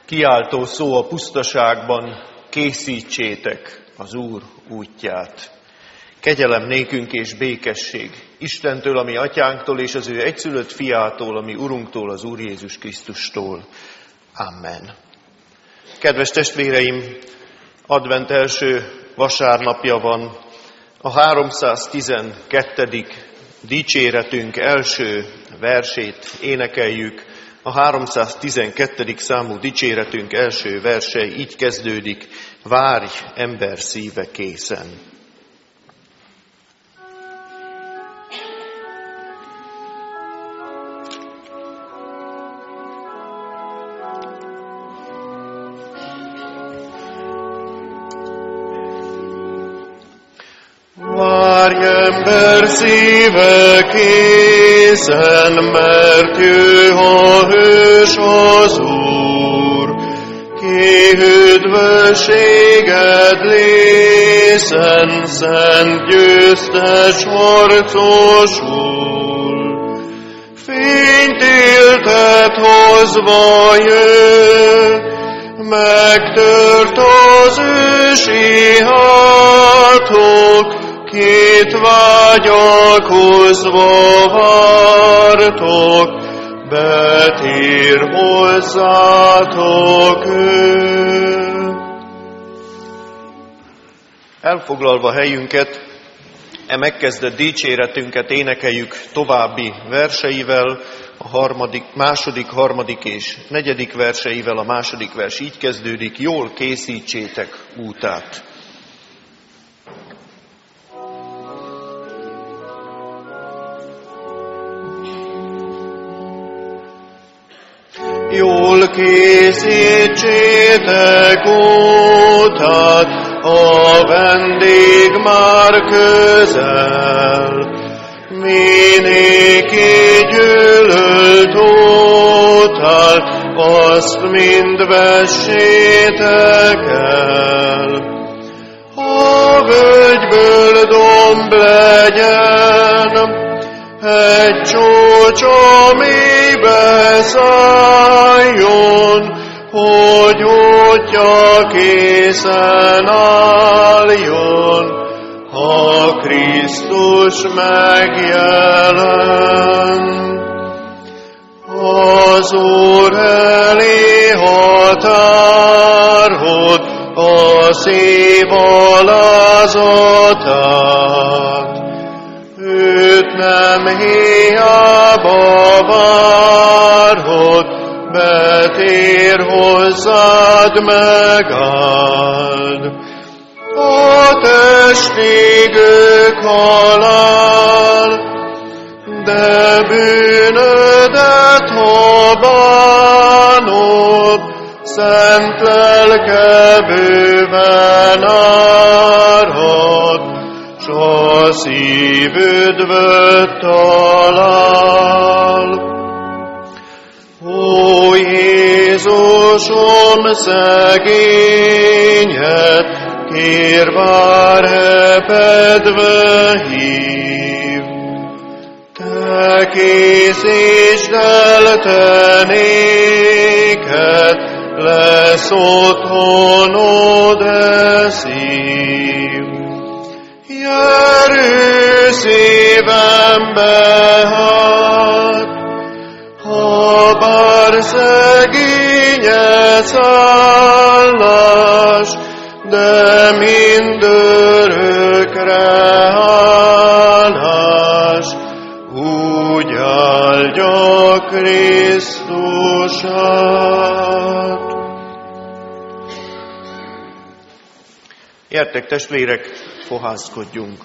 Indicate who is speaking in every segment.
Speaker 1: Kiáltó szó a pusztaságban, készítsétek az Úr útját. Kegyelem nékünk és békesség Istentől, ami atyánktól, és az ő egyszülött fiától, ami Urunktól, az Úr Jézus Krisztustól. Amen. Kedves testvéreim, advent első vasárnapja van, a 312. dicséretünk első versét énekeljük. A 312. számú dicséretünk első verse így kezdődik: várj, ember szíve készen.
Speaker 2: Várj, ember szíve készen, mert jöjj a hős az Úr. Ki üdvösséged lészen, szent győztes harcosul. Fényt éltet hozva jöjj, megtört az ősi hátok, két vágyakozva vártok, betér hozzátok ő.
Speaker 1: Elfoglalva helyünket, megkezdett dicséretünket énekeljük további verseivel, második, harmadik és negyedik verseivel. A második vers így kezdődik: jól készítsétek útát.
Speaker 2: Jól készítsétek útát, a vendég már közel. Minéki gyűlölt útát, azt mind vessétek el. A völgyből domb legyen, egy csúcs a mélybe szálljon, hogy útja készen álljon, ha Krisztus megjelen. Az Úr elé határod a szív alázatát, őt nem hiába várod, betér hozzád megáld. A testigők halál, de bűnödet ha bánod, szent lelke bőven árad, s a szív üdvöt talál. Ó Jézusom, szegényet, kér vár repedve hív. Te készítsd el te néked, lesz otthonod e szív. Gyerő szívembe hát, ha bár szegényed szállás, de mindörökre állás, úgy áldja Krisztusát.
Speaker 1: Gyertek, testvérek, fohászkodjunk.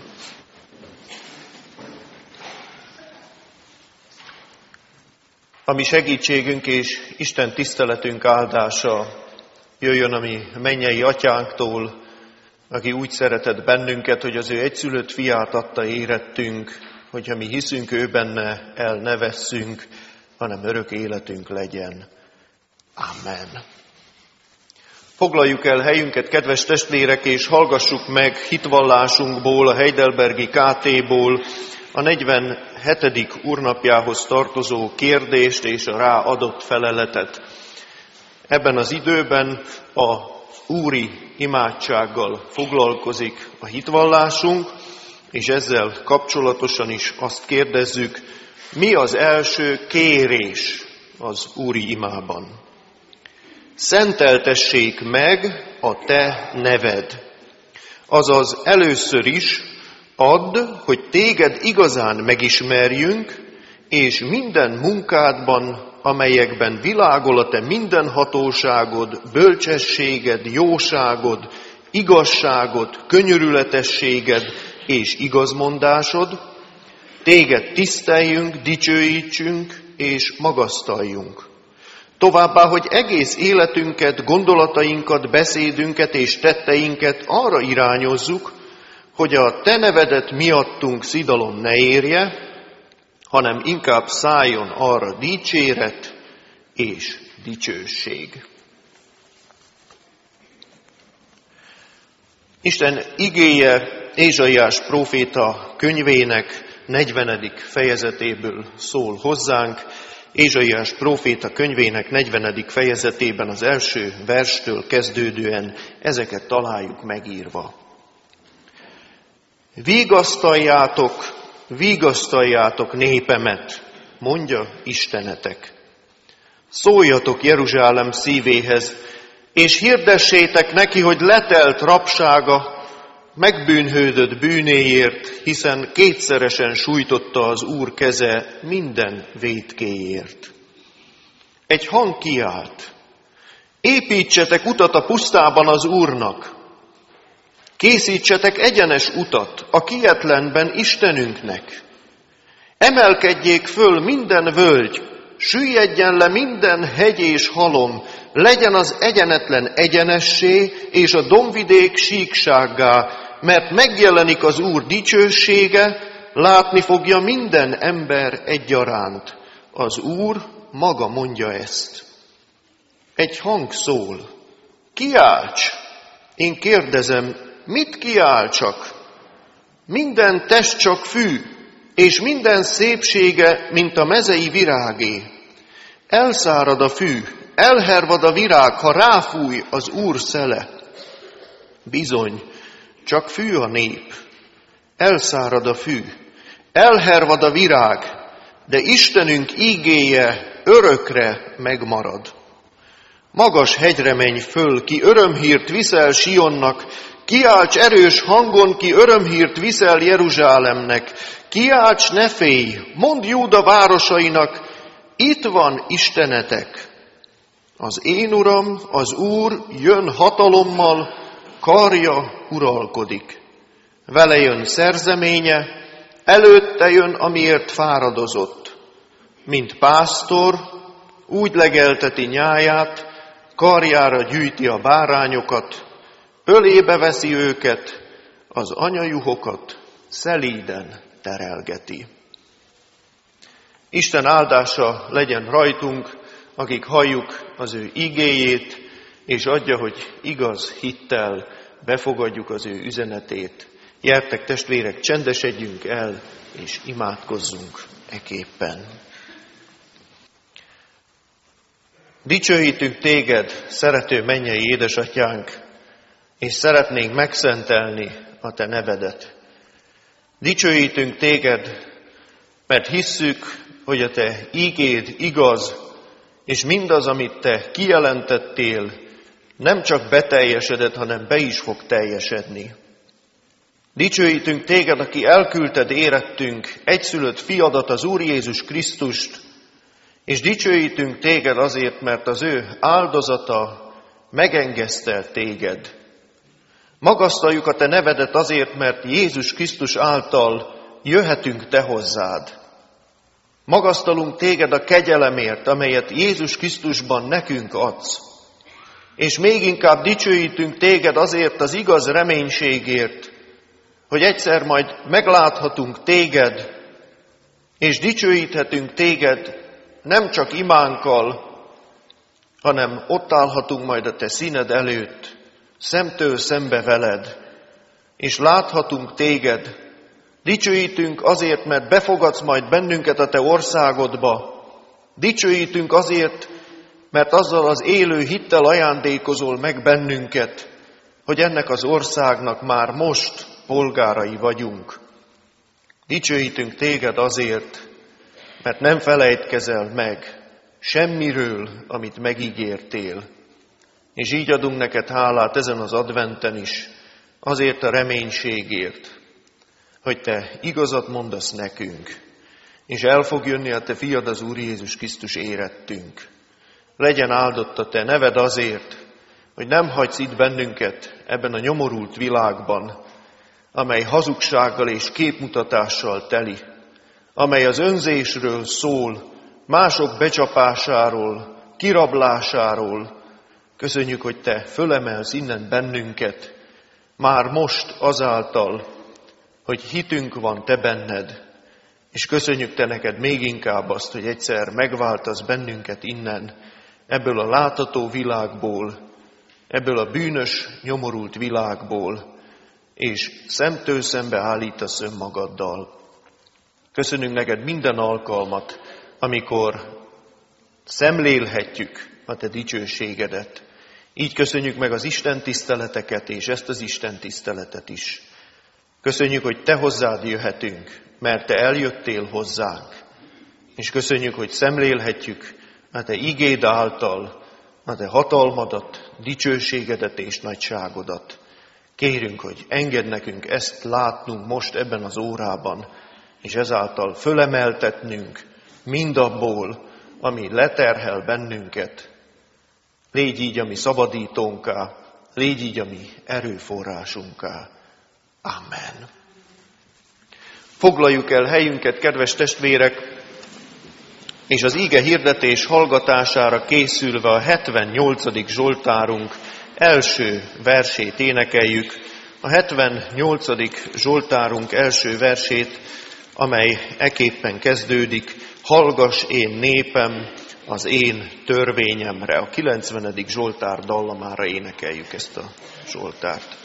Speaker 1: A mi segítségünk és Isten tiszteletünk áldása jöjjön a mi mennyei atyánktól, aki úgy szeretett bennünket, hogy az ő egyszülött fiát adta érettünk, hogyha mi hiszünk ő benne, el ne vesszünk, hanem örök életünk legyen. Amen. Foglaljuk el helyünket, kedves testvérek, és hallgassuk meg hitvallásunkból, a Heidelbergi KT-ból a 47. úrnapjához tartozó kérdést és a rá adott feleletet. Ebben az időben a úri imádsággal foglalkozik a hitvallásunk, és ezzel kapcsolatosan is azt kérdezzük, mi az első kérés az úri imában? Szenteltessék meg a te neved. Azaz először is add, hogy téged igazán megismerjünk, és minden munkádban, amelyekben világol a te mindenhatóságod, bölcsességed, jóságod, igazságod, könyörületességed és igazmondásod, téged tiszteljünk, dicsőítsünk és magasztaljunk. Továbbá, hogy egész életünket, gondolatainkat, beszédünket és tetteinket arra irányozzuk, hogy a te nevedet miattunk szidalom ne érje, hanem inkább szálljon arra dicséret és dicsőség. Isten igéje Ézsaiás próféta könyvének 40. fejezetéből szól hozzánk. Ézsaiás próféta könyvének 40. fejezetében az első verstől kezdődően ezeket találjuk megírva. Vigasztaljátok népemet, mondja Istenetek. Szóljatok Jeruzsálem szívéhez, és hirdessétek neki, hogy letelt rabsága, megbűnhődött bűnéért, hiszen kétszeresen sújtotta az Úr keze minden vétkéért. Egy hang kiált, építsetek utat a pusztában az Úrnak, készítsetek egyenes utat a kietlenben Istenünknek. Emelkedjék föl minden völgy, süllyedjen le minden hegy és halom, legyen az egyenetlen egyenessé, és a dombvidék síksággá, mert megjelenik az Úr dicsősége, látni fogja minden ember egyaránt. Az Úr maga mondja ezt. Egy hang szól, kiálts! Én kérdezem, mit kiáltsak? Minden test csak fű, és minden szépsége, mint a mezei virágé. Elszárad a fű, elhervad a virág, ha ráfúj az Úr szele. Bizony, csak fű a nép, elszárad a fű, elhervad a virág, de Istenünk ígéje örökre megmarad. Magas hegyre menj föl, ki örömhírt viszel Sionnak, kiálts erős hangon, ki örömhírt viszel Jeruzsálemnek, kiálts, ne félj, mondd Júda városainak, itt van Istenetek. Az én Uram, az Úr jön hatalommal, karja uralkodik. Vele jön szerzeménye, előtte jön, amiért fáradozott. Mint pásztor, úgy legelteti nyáját, karjára gyűjti a bárányokat, ölébe veszi őket, az anyajuhokat szelíden terelgeti. Isten áldása legyen rajtunk, akik halljuk az ő igéjét, és adja, hogy igaz hittel befogadjuk az ő üzenetét. Gyertek, testvérek, csendesedjünk el, és imádkozzunk eképpen. Dicsőítünk téged, szerető mennyei édesatyánk, és szeretnénk megszentelni a te nevedet. Dicsőítünk téged, mert hisszük, hogy a te ígéd igaz, és mindaz, amit te kijelentettél, nem csak beteljesedett, hanem be is fog teljesedni. Dicsőítünk téged, aki elküldted érettünk egyszülött fiadat, az Úr Jézus Krisztust, és dicsőítünk téged azért, mert az ő áldozata megengesztel téged. Magasztaljuk a te nevedet azért, mert Jézus Krisztus által jöhetünk te hozzád. Magasztalunk téged a kegyelemért, amelyet Jézus Krisztusban nekünk adsz. És még inkább dicsőítünk téged azért az igaz reménységért, hogy egyszer majd megláthatunk téged, és dicsőíthetünk téged nem csak imánkkal, hanem ott állhatunk majd a te színed előtt, szemtől szembe veled, és láthatunk téged. Dicsőítünk azért, mert befogadsz majd bennünket a te országodba. Dicsőítünk azért, mert azzal az élő hittel ajándékozol meg bennünket, hogy ennek az országnak már most polgárai vagyunk. Dicsőítünk téged azért, mert nem felejtkezel meg semmiről, amit megígértél. És így adunk neked hálát ezen az adventen is, azért a reménységért, hogy te igazat mondasz nekünk, és el fog jönni a te fiad, az Úr Jézus Krisztus érettünk. Legyen áldott a te neved azért, hogy nem hagysz itt bennünket ebben a nyomorult világban, amely hazugsággal és képmutatással teli, amely az önzésről szól, mások becsapásáról, kirablásáról. Köszönjük, hogy te fölemelsz innen bennünket, már most azáltal, hogy hitünk van te benned, és köszönjük te neked még inkább azt, hogy egyszer megváltasz bennünket innen, ebből a látható világból, ebből a bűnös, nyomorult világból, és szemtől szembe állítasz önmagaddal. Köszönünk neked minden alkalmat, amikor szemlélhetjük a te dicsőségedet. Így köszönjük meg az Isten tiszteleteket, és ezt az Isten tiszteletet is. Köszönjük, hogy te hozzád jöhetünk, mert te eljöttél hozzánk. És köszönjük, hogy szemlélhetjük a te igéd által, a te hatalmadat, dicsőségedet és nagyságodat. Kérünk, hogy engedd nekünk ezt látnunk most ebben az órában, és ezáltal fölemeltetnünk mindabból, ami leterhel bennünket. Légy így a mi szabadítónká, légy így a mi erőforrásunká. Amen. Foglaljuk el helyünket, kedves testvérek, és az íge hirdetés hallgatására készülve a 78. Zsoltárunk első versét énekeljük. A 78. Zsoltárunk első versét, amely eképpen kezdődik: hallgass én népem az én törvényemre. A 90. Zsoltár dallamára énekeljük ezt a Zsoltárt.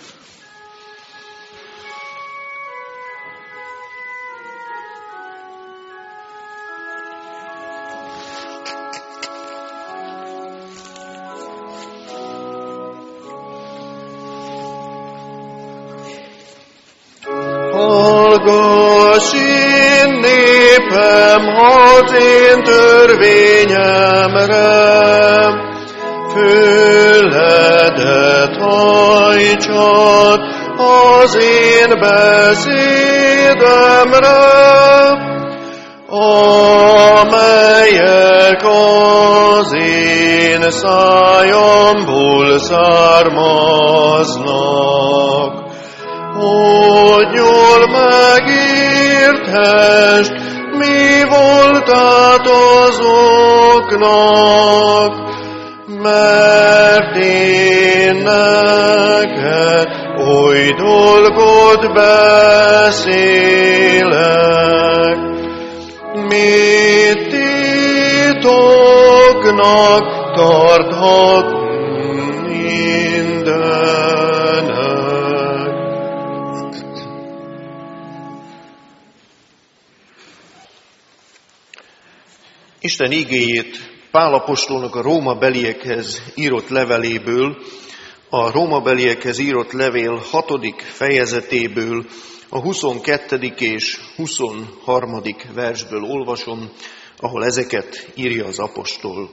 Speaker 2: Hallgass én népem az én törvényemre, füledet hajtsad az én beszédemre, amelyek az én szájamból származnak. Hogy jól megérthesd, mi voltát azoknak, mert én neked oly dolgot beszélek, mit titoknak tarthat mindenek.
Speaker 1: Isten igéjét Pál apostolnak a rómabeliekhez írott leveléből, a rómabeliekhez írott levél 6. fejezetéből, a 22. és 23. versből olvasom, ahol ezeket írja az apostol.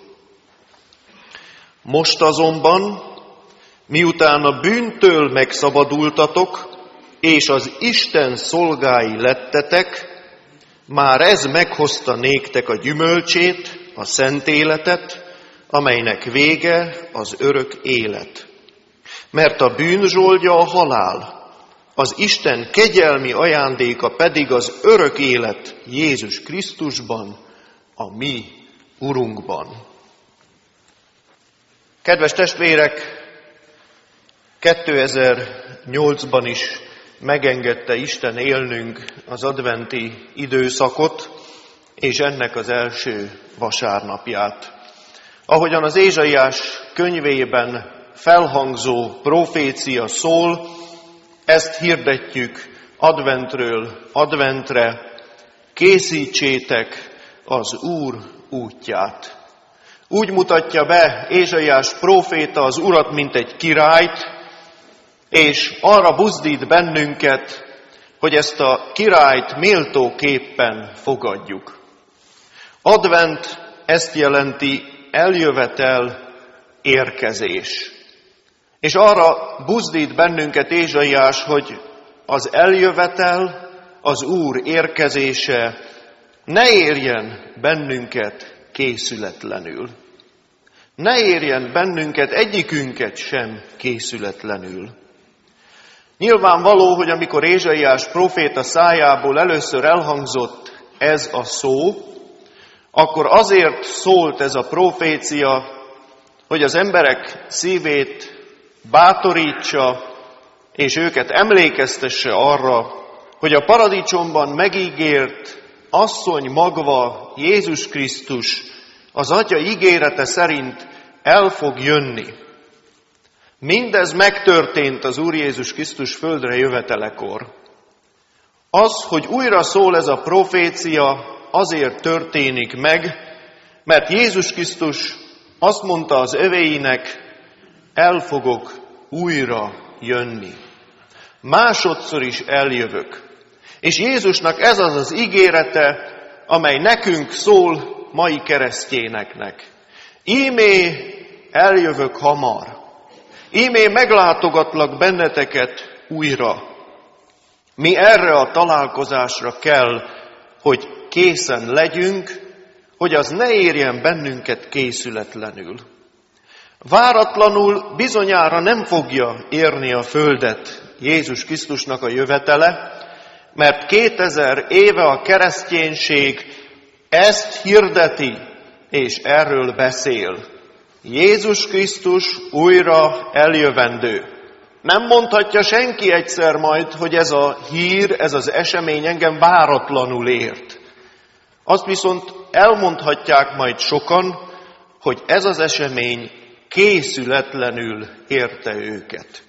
Speaker 1: Most azonban, miután a bűntől megszabadultatok, és az Isten szolgái lettetek, már ez meghozta néktek a gyümölcsét, a szent életet, amelynek vége az örök élet. Mert a bűn zsoldja a halál, az Isten kegyelmi ajándéka pedig az örök élet Jézus Krisztusban, a mi Urunkban. Kedves testvérek, 2008-ban is megengedte Isten élnünk az adventi időszakot, és ennek az első vasárnapját. Ahogyan az Ézsaiás könyvében felhangzó profécia szól, ezt hirdetjük adventről adventre: készítsétek az Úr útját. Úgy mutatja be Ézsaiás próféta az Urat, mint egy királyt, és arra buzdít bennünket, hogy ezt a királyt méltóképpen fogadjuk. Advent ezt jelenti eljövetel, érkezés. És arra buzdít bennünket Ézsaiás, hogy az eljövetel, az Úr érkezése ne érjen bennünket készületlenül. Ne érjen bennünket, egyikünket sem készületlenül. Nyilvánvaló, hogy amikor Ézsaiás próféta szájából először elhangzott ez a szó, akkor azért szólt ez a profécia, hogy az emberek szívét bátorítsa, és őket emlékeztesse arra, hogy a paradicsomban megígért asszony magva, Jézus Krisztus az Atya ígérete szerint el fog jönni. Mindez megtörtént az Úr Jézus Krisztus földre jövetelekor. Az, hogy újra szól ez a profécia, azért történik meg, mert Jézus Krisztus azt mondta az övéinek, el fogok újra jönni. Másodszor is eljövök. És Jézusnak ez az az ígérete, amely nekünk szól mai keresztényeknek. Ímé eljövök hamar. Ímé meglátogatlak benneteket újra. Mi erre a találkozásra kell, hogy készen legyünk, hogy az ne érjen bennünket készületlenül. Váratlanul bizonyára nem fogja érni a földet Jézus Krisztusnak a jövetele, mert 2000 éve a kereszténység ezt hirdeti, és erről beszél. Jézus Krisztus újra eljövendő. Nem mondhatja senki egyszer majd, hogy ez a hír, ez az esemény engem váratlanul ért. Azt viszont elmondhatják majd sokan, hogy ez az esemény készületlenül érte őket.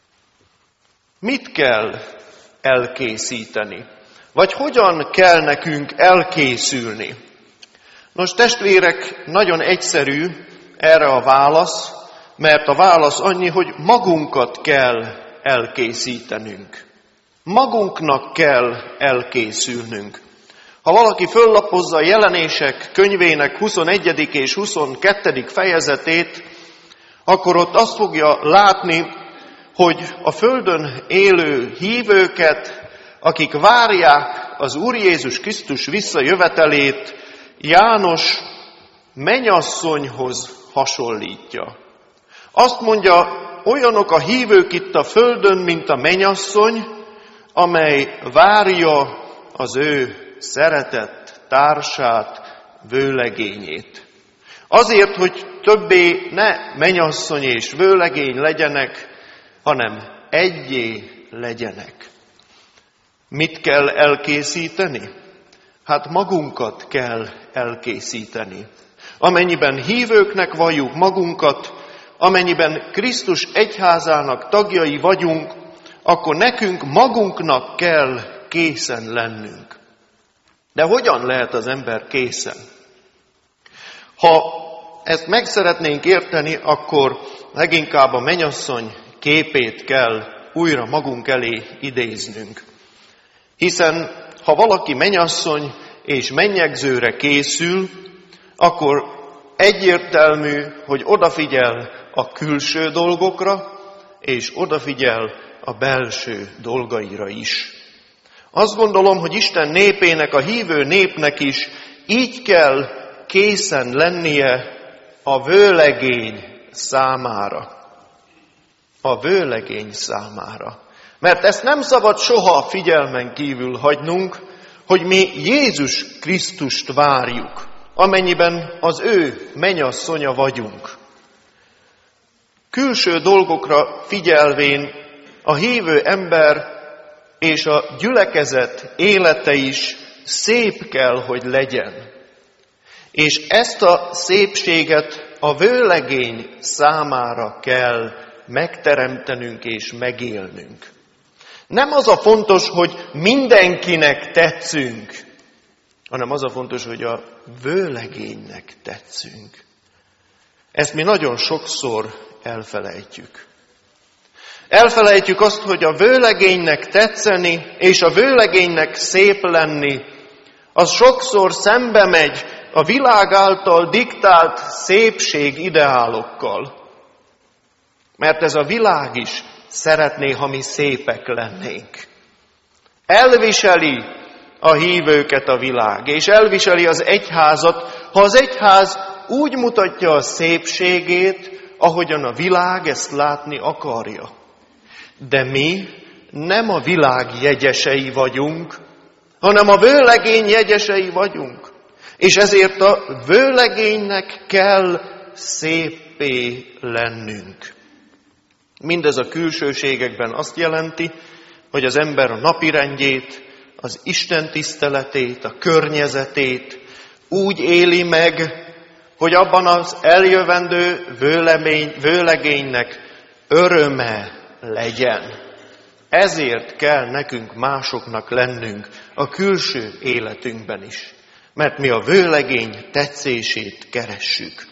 Speaker 1: Mit kell elkészíteni? Vagy hogyan kell nekünk elkészülni? Nos, testvérek, nagyon egyszerű erre a válasz, mert a válasz annyi, hogy magunkat kell elkészítenünk. Magunknak kell elkészülnünk. Ha valaki föllapozza a Jelenések könyvének 21. és 22. fejezetét, akkor ott azt fogja látni, hogy a földön élő hívőket, akik várják az Úr Jézus Krisztus visszajövetelét, János mennyasszonyhoz hasonlítja. Azt mondja, olyanok a hívők itt a földön, mint a mennyasszony, amely várja az ő szeretett társát, vőlegényét. Azért, hogy többé ne mennyasszony és vőlegény legyenek, hanem egyé legyenek. Mit kell elkészíteni? Hát magunkat kell elkészíteni. Amennyiben hívőknek valljuk magunkat, amennyiben Krisztus egyházának tagjai vagyunk, akkor nekünk magunknak kell készen lennünk. De hogyan lehet az ember készen? Ha ezt meg szeretnénk érteni, akkor leginkább a mennyasszony képét kell újra magunk elé idéznünk. Hiszen ha valaki mennyasszony és mennyegzőre készül, akkor egyértelmű, hogy odafigyel a külső dolgokra, és odafigyel a belső dolgaira is. Azt gondolom, hogy Isten népének, a hívő népnek is így kell készen lennie a vőlegény számára. A vőlegény számára. Mert ezt nem szabad soha figyelmen kívül hagynunk, hogy mi Jézus Krisztust várjuk, amennyiben az ő mennyasszonya vagyunk. Külső dolgokra figyelvén a hívő ember és a gyülekezet élete is szép kell, hogy legyen. És ezt a szépséget a vőlegény számára kell megteremtenünk és megélnünk. Nem az a fontos, hogy mindenkinek tetszünk, hanem az a fontos, hogy a vőlegénynek tetszünk. Ezt mi nagyon sokszor elfelejtjük. Elfelejtjük azt, hogy a vőlegénynek tetszeni, és a vőlegénynek szép lenni, az sokszor szembe megy a világ által diktált szépség ideálokkal. Mert ez a világ is szeretné, ha mi szépek lennénk. Elviseli a hívőket a világ, és elviseli az egyházat, ha az egyház úgy mutatja a szépségét, ahogyan a világ ezt látni akarja. De mi nem a világ jegyesei vagyunk, hanem a vőlegény jegyesei vagyunk. És ezért a vőlegénynek kell széppé lennünk. Mindez a külsőségekben azt jelenti, hogy az ember a napirendjét, az Isten tiszteletét, a környezetét úgy éli meg, hogy abban az eljövendő vőlegénynek öröme legyen. Ezért kell nekünk másoknak lennünk a külső életünkben is, mert mi a vőlegény tetszését keressük.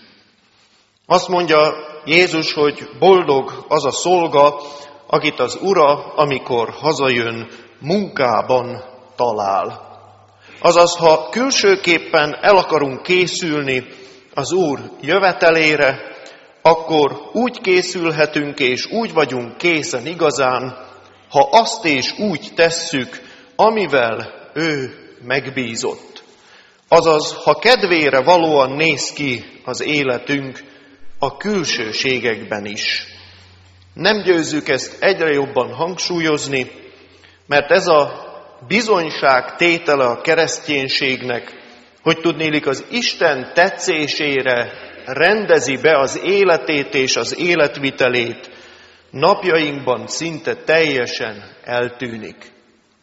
Speaker 1: Azt mondja Jézus, hogy boldog az a szolga, akit az ura, amikor hazajön, munkában talál. Azaz, ha külsőképpen el akarunk készülni az Úr jövetelére, akkor úgy készülhetünk és úgy vagyunk készen igazán, ha azt és úgy tesszük, amivel ő megbízott. Azaz, ha kedvére valóan néz ki az életünk a külsőségekben is. Nem győzzük ezt egyre jobban hangsúlyozni, mert ez a bizonyság tétele a kereszténységnek, hogy tudnélik az Isten tetszésére rendezi be az életét és az életvitelét, napjainkban szinte teljesen eltűnik.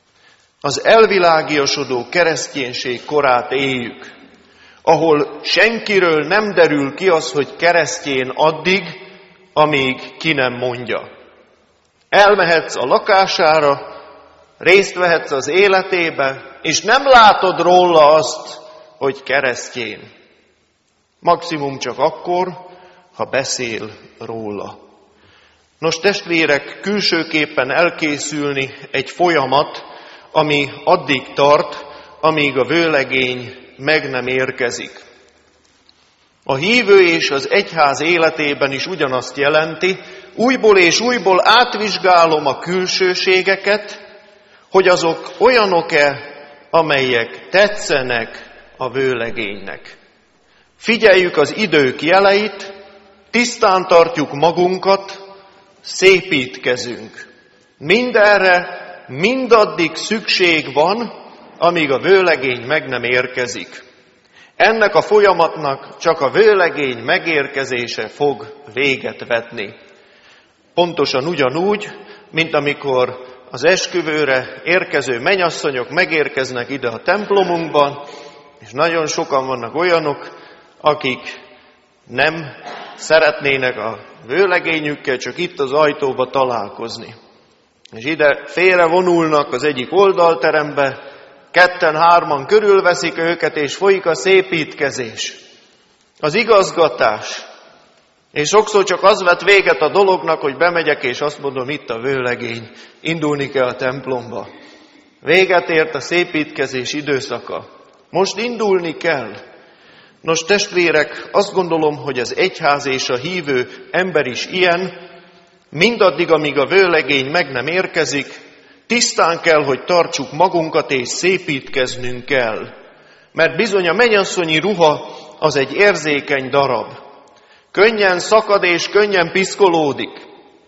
Speaker 1: Az elvilágiasodó kereszténység korát éljük, ahol senkiről nem derül ki az, hogy keresztény addig, amíg ki nem mondja. Elmehetsz a lakására, részt vehetsz az életébe, és nem látod róla azt, hogy keresztény. Maximum csak akkor, ha beszél róla. Nos, testvérek, külsőképpen elkészülni egy folyamat, ami addig tart, amíg a vőlegény meg nem érkezik. A hívő és az egyház életében is ugyanazt jelenti, újból és újból átvizsgálom a külsőségeket, hogy azok olyanok-e, amelyek tetszenek a vőlegénynek. Figyeljük az idők jeleit, tisztán tartjuk magunkat, szépítkezünk. Mindenre mindaddig szükség van, amíg a vőlegény meg nem érkezik. Ennek a folyamatnak csak a vőlegény megérkezése fog véget vetni. Pontosan ugyanúgy, mint amikor az esküvőre érkező mennyasszonyok megérkeznek ide a templomunkban, és nagyon sokan vannak olyanok, akik nem szeretnének a vőlegényükkel csak itt az ajtóba találkozni. És ide félre vonulnak az egyik oldalterembe, 2-3 körülveszik őket, és folyik a szépítkezés, az igazgatás. És sokszor csak az vett véget a dolognak, hogy bemegyek, és azt mondom, itt a vőlegény, indulni kell a templomba. Véget ért a szépítkezés időszaka. Most indulni kell. Nos, testvérek, azt gondolom, hogy az egyház és a hívő ember is ilyen, mindaddig, amíg a vőlegény meg nem érkezik, tisztán kell, hogy tartsuk magunkat, és szépítkeznünk kell. Mert bizony a mennyasszonyi ruha az egy érzékeny darab. Könnyen szakad és könnyen piszkolódik.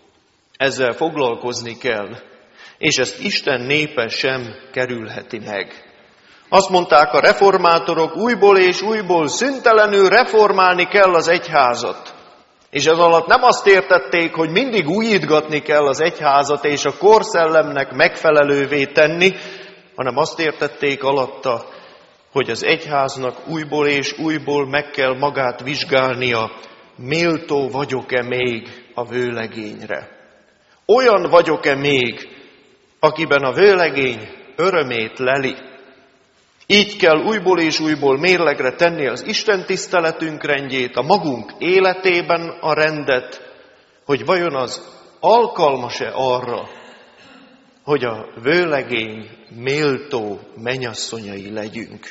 Speaker 1: Ezzel foglalkozni kell. És ezt Isten népe sem kerülheti meg. Azt mondták a reformátorok, újból és újból szüntelenül reformálni kell az egyházat. És ez alatt nem azt értették, hogy mindig újítgatni kell az egyházat és a korszellemnek megfelelővé tenni, hanem azt értették alatta, hogy az egyháznak újból és újból meg kell magát vizsgálnia, méltó vagyok-e még a vőlegényre. Olyan vagyok-e még, akiben a vőlegény örömét leli. Így kell újból és újból mérlegre tenni az Isten tiszteletünk rendjét, a magunk életében a rendet, hogy vajon az alkalmas-e arra, hogy a vőlegény méltó mennyasszonyai legyünk.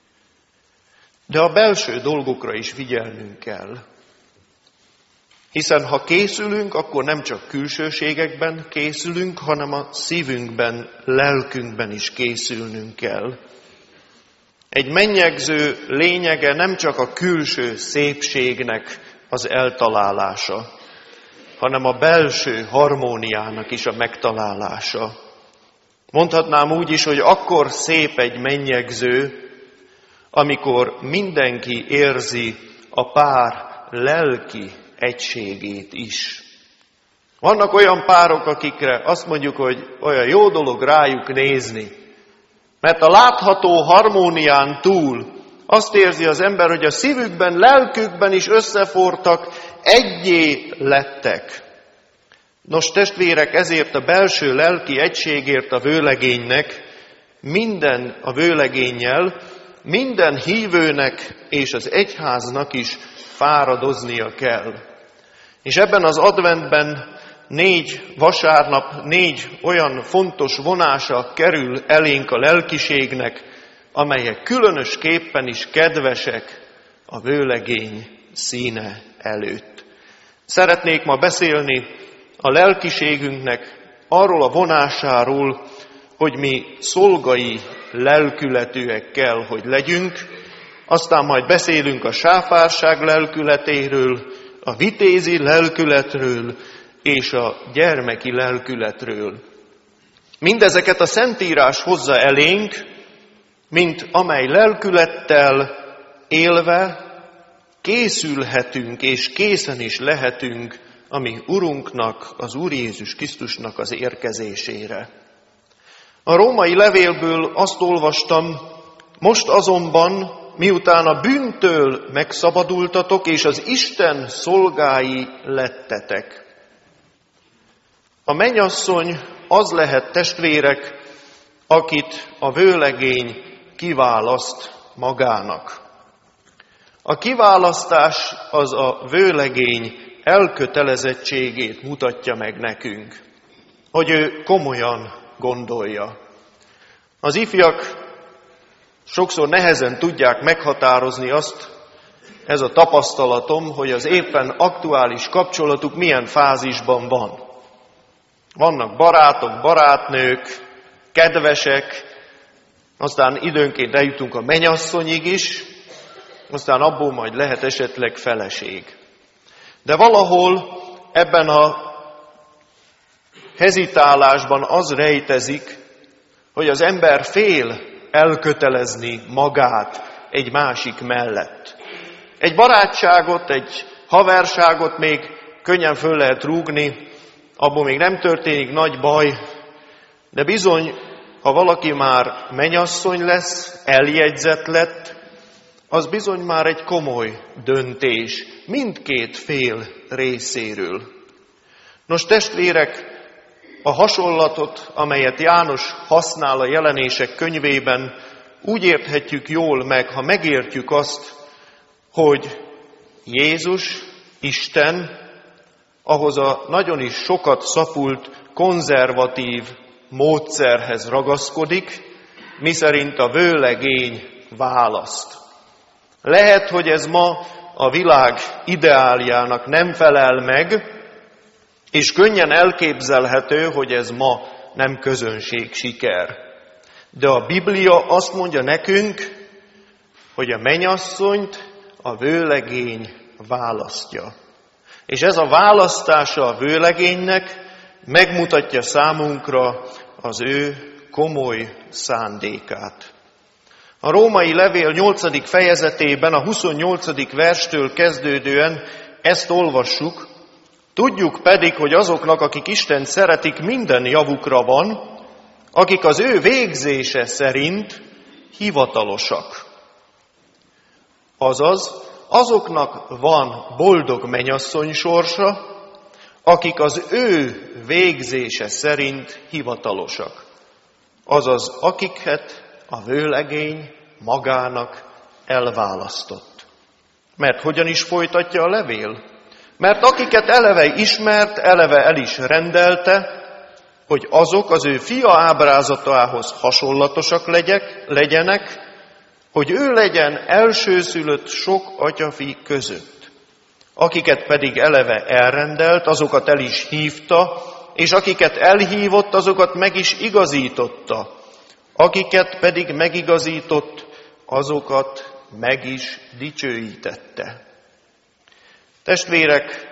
Speaker 1: De a belső dolgokra is figyelnünk kell. Hiszen ha készülünk, akkor nem csak külsőségekben készülünk, hanem a szívünkben, lelkünkben is készülnünk kell. Egy mennyegző lényege nem csak a külső szépségnek az eltalálása, hanem a belső harmóniának is a megtalálása. Mondhatnám úgy is, hogy akkor szép egy mennyegző, amikor mindenki érzi a pár lelki egységét is. Vannak olyan párok, akikre azt mondjuk, hogy olyan jó dolog rájuk nézni, mert a látható harmónián túl azt érzi az ember, hogy a szívükben, lelkükben is összefortak, egyé lettek. Nos, testvérek, ezért a belső lelki egységért a vőlegénynek, a vőlegénnyel, minden hívőnek és az egyháznak is fáradoznia kell. És ebben az adventben 4 vasárnap, 4 olyan fontos vonása kerül elénk a lelkiségnek, amelyek különösképpen is kedvesek a vőlegény színe előtt. Szeretnék ma beszélni a lelkiségünknek arról a vonásáról, hogy mi szolgai lelkületűek kell, hogy legyünk, aztán majd beszélünk a sáfárság lelkületéről, a vitézi lelkületről és a gyermeki lelkületről. Mindezeket a Szentírás hozza elénk, mint amely lelkülettel élve készülhetünk és készen is lehetünk a mi Urunknak, az Úr Jézus Krisztusnak az érkezésére. A római levélből azt olvastam, most azonban, miután a bűntől megszabadultatok, és az Isten szolgái lettetek. A mennyasszony az lehet, testvérek, akit a vőlegény kiválaszt magának. A kiválasztás az a vőlegény elkötelezettségét mutatja meg nekünk, hogy ő komolyan gondolja. Az ifjak sokszor nehezen tudják meghatározni azt, ez a tapasztalatom, hogy az éppen aktuális kapcsolatuk milyen fázisban van. Vannak barátok, barátnők, kedvesek, aztán időnként eljutunk a mennyasszonyig is, aztán abból majd lehet esetleg feleség. De valahol ebben a hezitálásban az rejtezik, hogy az ember fél elkötelezni magát egy másik mellett. Egy barátságot, egy haverságot még könnyen föl lehet rúgni, abból még nem történik nagy baj, de bizony, ha valaki már mennyasszony lesz, eljegyzett lett, az bizony már egy komoly döntés mindkét fél részéről. Nos, testvérek, a hasonlatot, amelyet János használ a Jelenések könyvében, úgy érthetjük jól meg, ha megértjük azt, hogy Jézus, Isten, ahhoz a nagyon is sokat szapult konzervatív módszerhez ragaszkodik, miszerint a vőlegény választ. Lehet, hogy ez ma a világ ideáljának nem felel meg, és könnyen elképzelhető, hogy ez ma nem közönség siker. De a Biblia azt mondja nekünk, hogy a mennyasszonyt a vőlegény választja. És ez a választása a vőlegénynek megmutatja számunkra az ő komoly szándékát. A római levél 8. fejezetében, a 28. verstől kezdődően ezt olvassuk, tudjuk pedig, hogy azoknak, akik Istent szeretik, minden javukra van, akik az ő végzése szerint hivatalosak. Azaz, azoknak van boldog mennyasszony sorsa, akik az ő végzése szerint hivatalosak. Azaz, akiket a vőlegény magának elválasztott. Mert hogyan is folytatja a levél? Mert akiket eleve ismert, eleve el is rendelte, hogy azok az ő fia ábrázatához hasonlatosak legyenek, hogy ő legyen elsőszülött sok atyafi között. Akiket pedig eleve elrendelt, azokat el is hívta, és akiket elhívott, azokat meg is igazította. Akiket pedig megigazított, azokat meg is dicsőítette. Testvérek,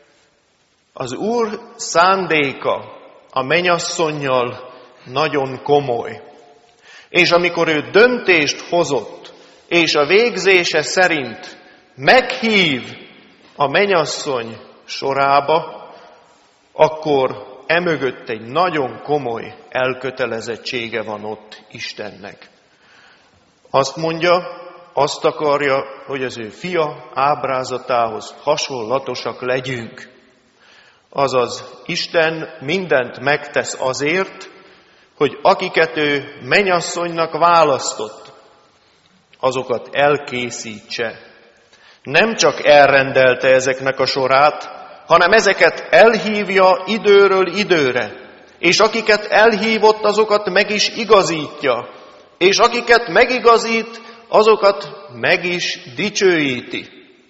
Speaker 1: az Úr szándéka a mennyasszonnyal nagyon komoly. És amikor ő döntést hozott, és a végzése szerint meghív a mennyasszony sorába, akkor emögött egy nagyon komoly elkötelezettsége van ott Istennek. Azt mondja, azt akarja, hogy az ő fia ábrázatához hasonlatosak legyünk. Azaz Isten mindent megtesz azért, hogy akiket ő mennyasszonynak választott, azokat elkészítse. Nem csak elrendelte ezeknek a sorát, hanem ezeket elhívja időről időre. És akiket elhívott, azokat meg is igazítja. És akiket megigazít, azokat meg is dicsőíti.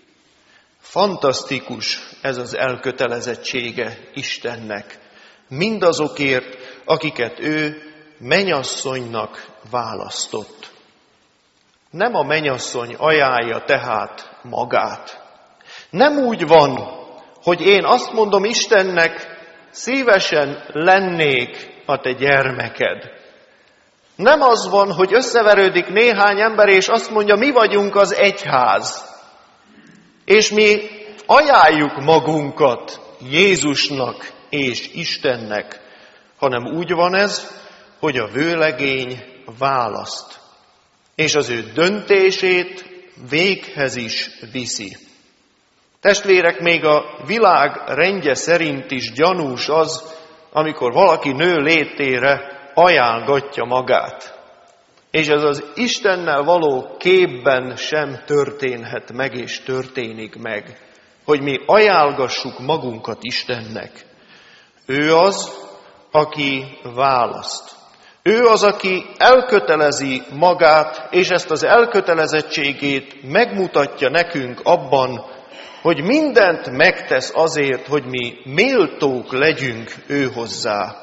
Speaker 1: Fantasztikus ez az elkötelezettsége Istennek. Mindazokért, akiket ő mennyasszonynak választott. Nem a mennyasszony ajánlja tehát magát. Nem úgy van, hogy én azt mondom Istennek, szívesen lennék a te gyermeked. Nem az van, hogy összeverődik néhány ember, és azt mondja, mi vagyunk az egyház. És mi ajánljuk magunkat Jézusnak és Istennek, hanem úgy van ez, hogy a vőlegény választ, és az ő döntését véghez is viszi. Testvérek, még a világ rendje szerint is gyanús az, amikor valaki nő létére ajánlgatja magát. És ez az Istennel való képben sem történhet meg, és történik meg, hogy mi ajánlgassuk magunkat Istennek. Ő az, aki választ. Ő az, aki elkötelezi magát, és ezt az elkötelezettségét megmutatja nekünk abban, hogy mindent megtesz azért, hogy mi méltók legyünk ő hozzá.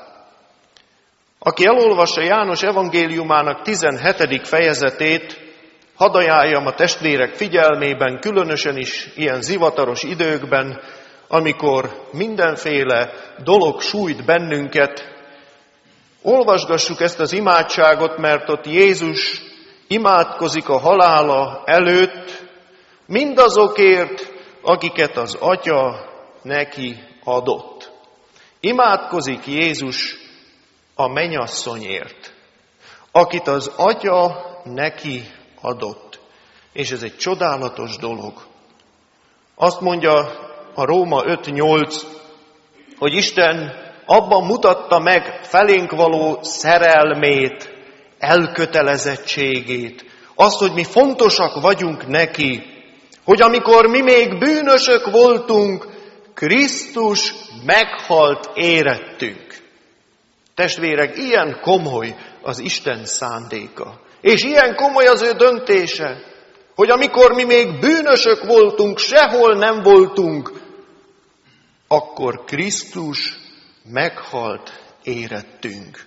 Speaker 1: Aki elolvassa János evangéliumának 17. fejezetét, hadd ajánljam a testvérek figyelmében, különösen is ilyen zivataros időkben, amikor mindenféle dolog sújt bennünket. Olvasgassuk ezt az imádságot, mert ott Jézus imádkozik a halála előtt mindazokért, akiket az Atya neki adott. Imádkozik Jézus a mennyasszonyért, akit az Atya neki adott. És ez egy csodálatos dolog. Azt mondja a Róma 5.8, hogy Isten abban mutatta meg felénk való szerelmét, elkötelezettségét, azt, hogy mi fontosak vagyunk neki, hogy amikor mi még bűnösök voltunk, Krisztus meghalt érettünk. Testvérek, ilyen komoly az Isten szándéka, és ilyen komoly az ő döntése, hogy amikor mi még bűnösök voltunk, sehol nem voltunk, akkor Krisztus meghalt érettünk.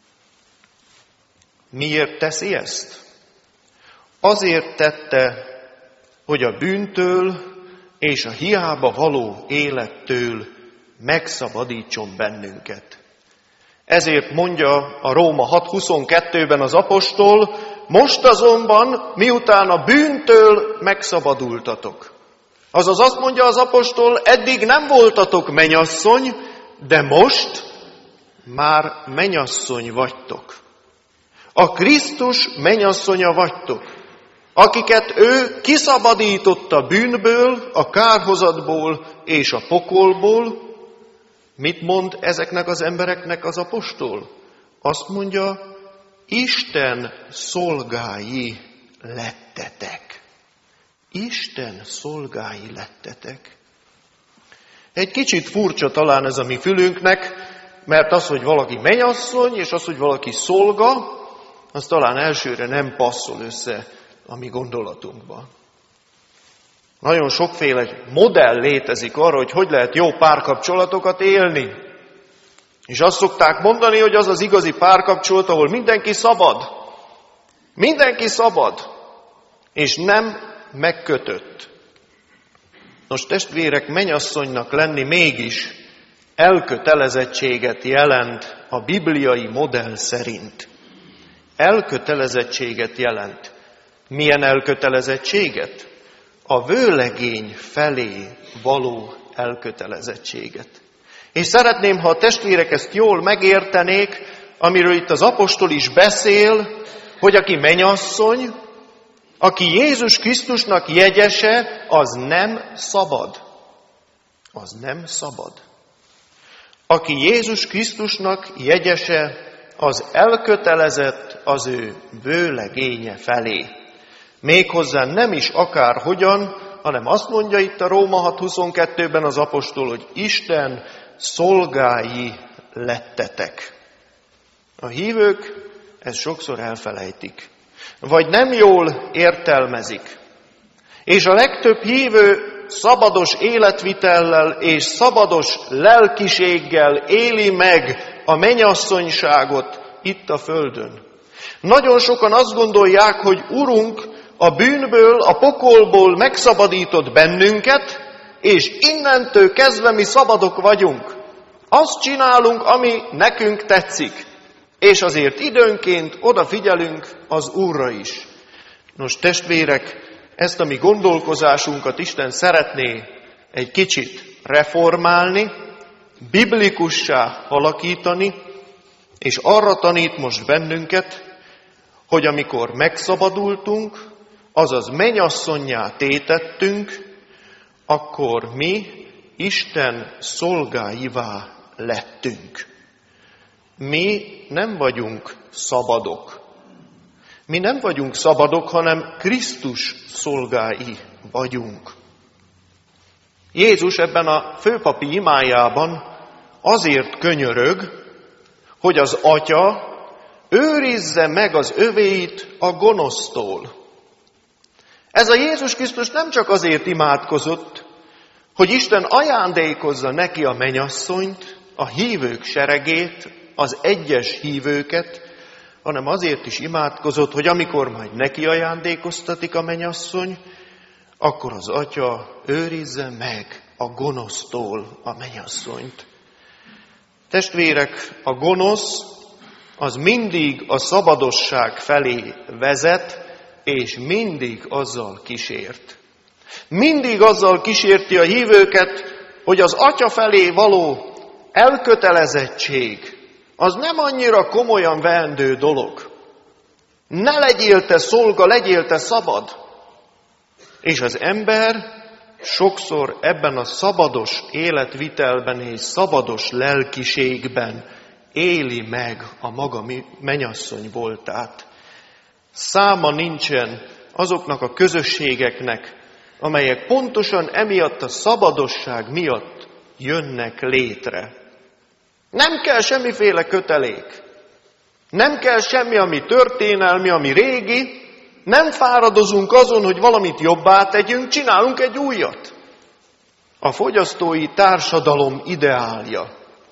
Speaker 1: Miért teszi ezt? Azért tette, hogy a bűntől és a hiába való élettől megszabadítson bennünket. Ezért mondja a Róma 6.22-ben az apostol, most azonban, miután a bűntől megszabadultatok. Azaz azt mondja az apostol, eddig nem voltatok mennyasszony, de most már mennyasszony vagytok. A Krisztus mennyasszonya vagytok, akiket ő kiszabadított a bűnből, a kárhozatból és a pokolból. Mit mond ezeknek az embereknek az apostol? Azt mondja, Isten szolgái lettetek. Isten szolgái lettetek. Egy kicsit furcsa talán ez a mi fülünknek, mert az, hogy valaki mennyasszony, és az, hogy valaki szolga, az talán elsőre nem passzol össze a mi gondolatunkba. Nagyon sokféle modell létezik arra, hogy lehet jó párkapcsolatokat élni. És azt szokták mondani, hogy az az igazi párkapcsolat, ahol mindenki szabad. Mindenki szabad, és nem megkötött. Nos, testvérek, mennyasszonynak lenni mégis elkötelezettséget jelent a bibliai modell szerint. Elkötelezettséget jelent. Milyen elkötelezettséget? A vőlegény felé való elkötelezettséget. És szeretném, ha a testvérek ezt jól megértenék, amiről itt az apostol is beszél, hogy aki mennyasszony, aki Jézus Krisztusnak jegyese, az nem szabad. Az nem szabad. Aki Jézus Krisztusnak jegyese, az elkötelezett az ő vőlegénye felé. Méghozzá nem is akárhogyan, hanem azt mondja itt a Róma 6.22-ben az apostol, hogy Isten szolgái lettetek. A hívők ezt sokszor elfelejtik, vagy nem jól értelmezik. És a legtöbb hívő szabados életvitellel és szabados lelkiséggel éli meg a mennyasszonyságot itt a földön. Nagyon sokan azt gondolják, hogy Urunk a bűnből, a pokolból megszabadított bennünket, és innentől kezdve mi szabadok vagyunk. Azt csinálunk, ami nekünk tetszik. És azért időnként odafigyelünk az Úrra is. Nos, testvérek, ezt a mi gondolkozásunkat Isten szeretné egy kicsit reformálni, biblikussá alakítani, és arra tanít most bennünket, hogy amikor megszabadultunk, azaz mennyasszonnyá tétettünk, akkor mi Isten szolgáivá lettünk. Mi nem vagyunk szabadok. Mi nem vagyunk szabadok, hanem Krisztus szolgái vagyunk. Jézus ebben a főpapi imájában azért könyörög, hogy az Atya őrizze meg az övéit a gonosztól. Ez a Jézus Krisztus nem csak azért imádkozott, hogy Isten ajándékozza neki a mennyasszonyt, a hívők seregét, az egyes hívőket, hanem azért is imádkozott, hogy amikor majd neki ajándékoztatik a mennyasszony, akkor az Atya őrizze meg a gonosztól a mennyasszonyt. Testvérek, a gonosz az mindig a szabadosság felé vezet, és mindig azzal kísért. Mindig azzal kísérti a hívőket, hogy az Atya felé való elkötelezettség az nem annyira komolyan veendő dolog. Ne legyél te szolga, legyél te szabad. És az ember sokszor ebben a szabados életvitelben és szabados lelkiségben éli meg a maga mennyasszony voltát. Száma nincsen azoknak a közösségeknek, amelyek pontosan emiatt a szabadosság miatt jönnek létre. Nem kell semmiféle kötelék. Nem kell semmi, ami történelmi, ami régi. Nem fáradozunk azon, hogy valamit jobbá tegyünk, csinálunk egy újat. A fogyasztói társadalom ideálja.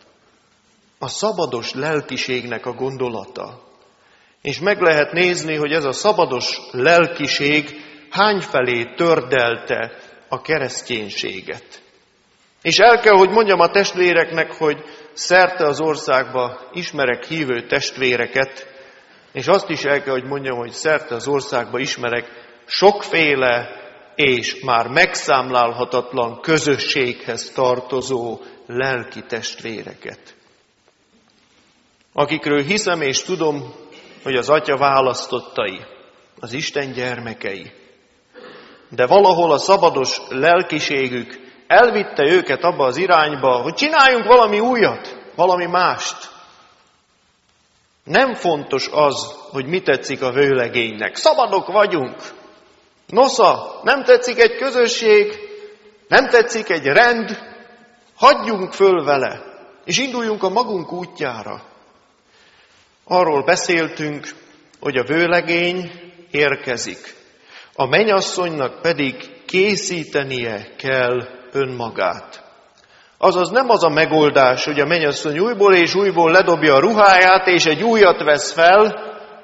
Speaker 1: A szabados lelkiségnek a gondolata. És meg lehet nézni, hogy ez a szabados lelkiség hányfelé tördelte a kereszténységet. És el kell, hogy mondjam a testvéreknek, hogy szerte az országba ismerek hívő testvéreket, és azt is el kell, hogy mondjam, hogy szerte az országba ismerek sokféle és már megszámlálhatatlan közösséghez tartozó lelki testvéreket. Akikről hiszem és tudom, hogy az Atya választottai, az Isten gyermekei. De valahol a szabados lelkiségük elvitte őket abba az irányba, hogy csináljunk valami újat, valami mást. Nem fontos az, hogy mi tetszik a vőlegénynek. Szabadok vagyunk. Nosza, nem tetszik egy közösség, nem tetszik egy rend, hagyjunk föl vele, és induljunk a magunk útjára. Arról beszéltünk, hogy a vőlegény érkezik. A mennyasszonynak pedig készítenie kell önmagát. Azaz nem az a megoldás, hogy a mennyasszony újból és újból ledobja a ruháját, és egy újat vesz fel,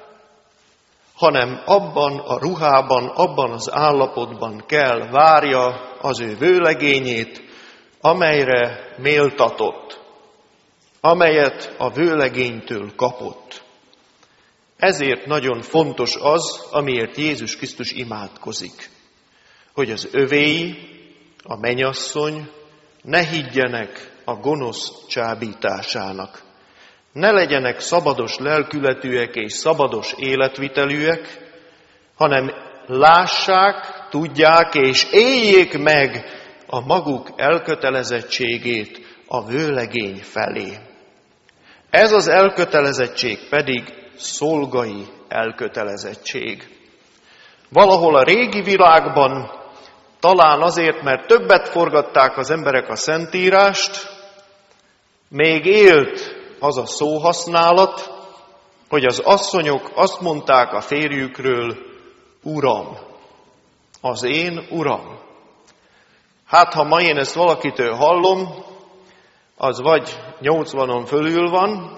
Speaker 1: hanem abban a ruhában, abban az állapotban kell várja az ő vőlegényét, amelyre méltatott, amelyet a vőlegénytől kapott. Ezért nagyon fontos az, amiért Jézus Krisztus imádkozik, hogy az övéi, a mennyasszony ne higgyenek a gonosz csábításának. Ne legyenek szabados lelkületűek és szabados életvitelűek, hanem lássák, tudják és éljék meg a maguk elkötelezettségét a vőlegény felé. Ez az elkötelezettség pedig szolgai elkötelezettség. Valahol a régi világban, talán azért, mert többet forgatták az emberek a Szentírást, még élt az a szóhasználat, hogy az asszonyok azt mondták a férjükről, Uram, az én Uram. Hát, ha ma én ezt valakitől hallom, az vagy 80-on fölül van,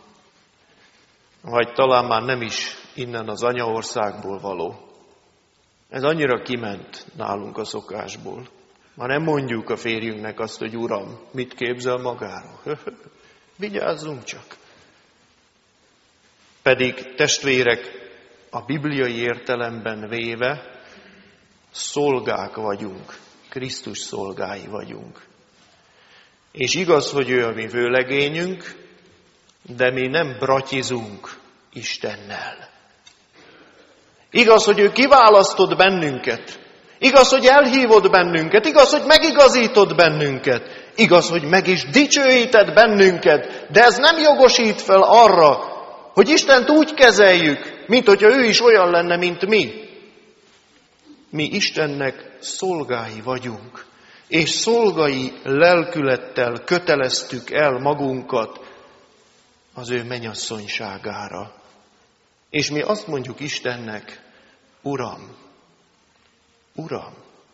Speaker 1: vagy talán már nem is innen az anyaországból való. Ez annyira kiment nálunk a szokásból. Ma nem mondjuk a férjünknek azt, hogy Uram, mit képzel magáról. Vigyázzunk csak. Pedig testvérek, a bibliai értelemben véve szolgák vagyunk, Krisztus szolgái vagyunk. És igaz, hogy ő a mi vőlegényünk, de mi nem bratyizunk Istennel. Igaz, hogy ő kiválasztott bennünket. Igaz, hogy elhívott bennünket. Igaz, hogy megigazított bennünket. Igaz, hogy meg is dicsőített bennünket. De ez nem jogosít fel arra, hogy Istent úgy kezeljük, mint hogyha ő is olyan lenne, mint mi. Mi Istennek szolgái vagyunk. És szolgai lelkülettel köteleztük el magunkat az ő mennyasszonyságára. És mi azt mondjuk Istennek, Uram, Uram.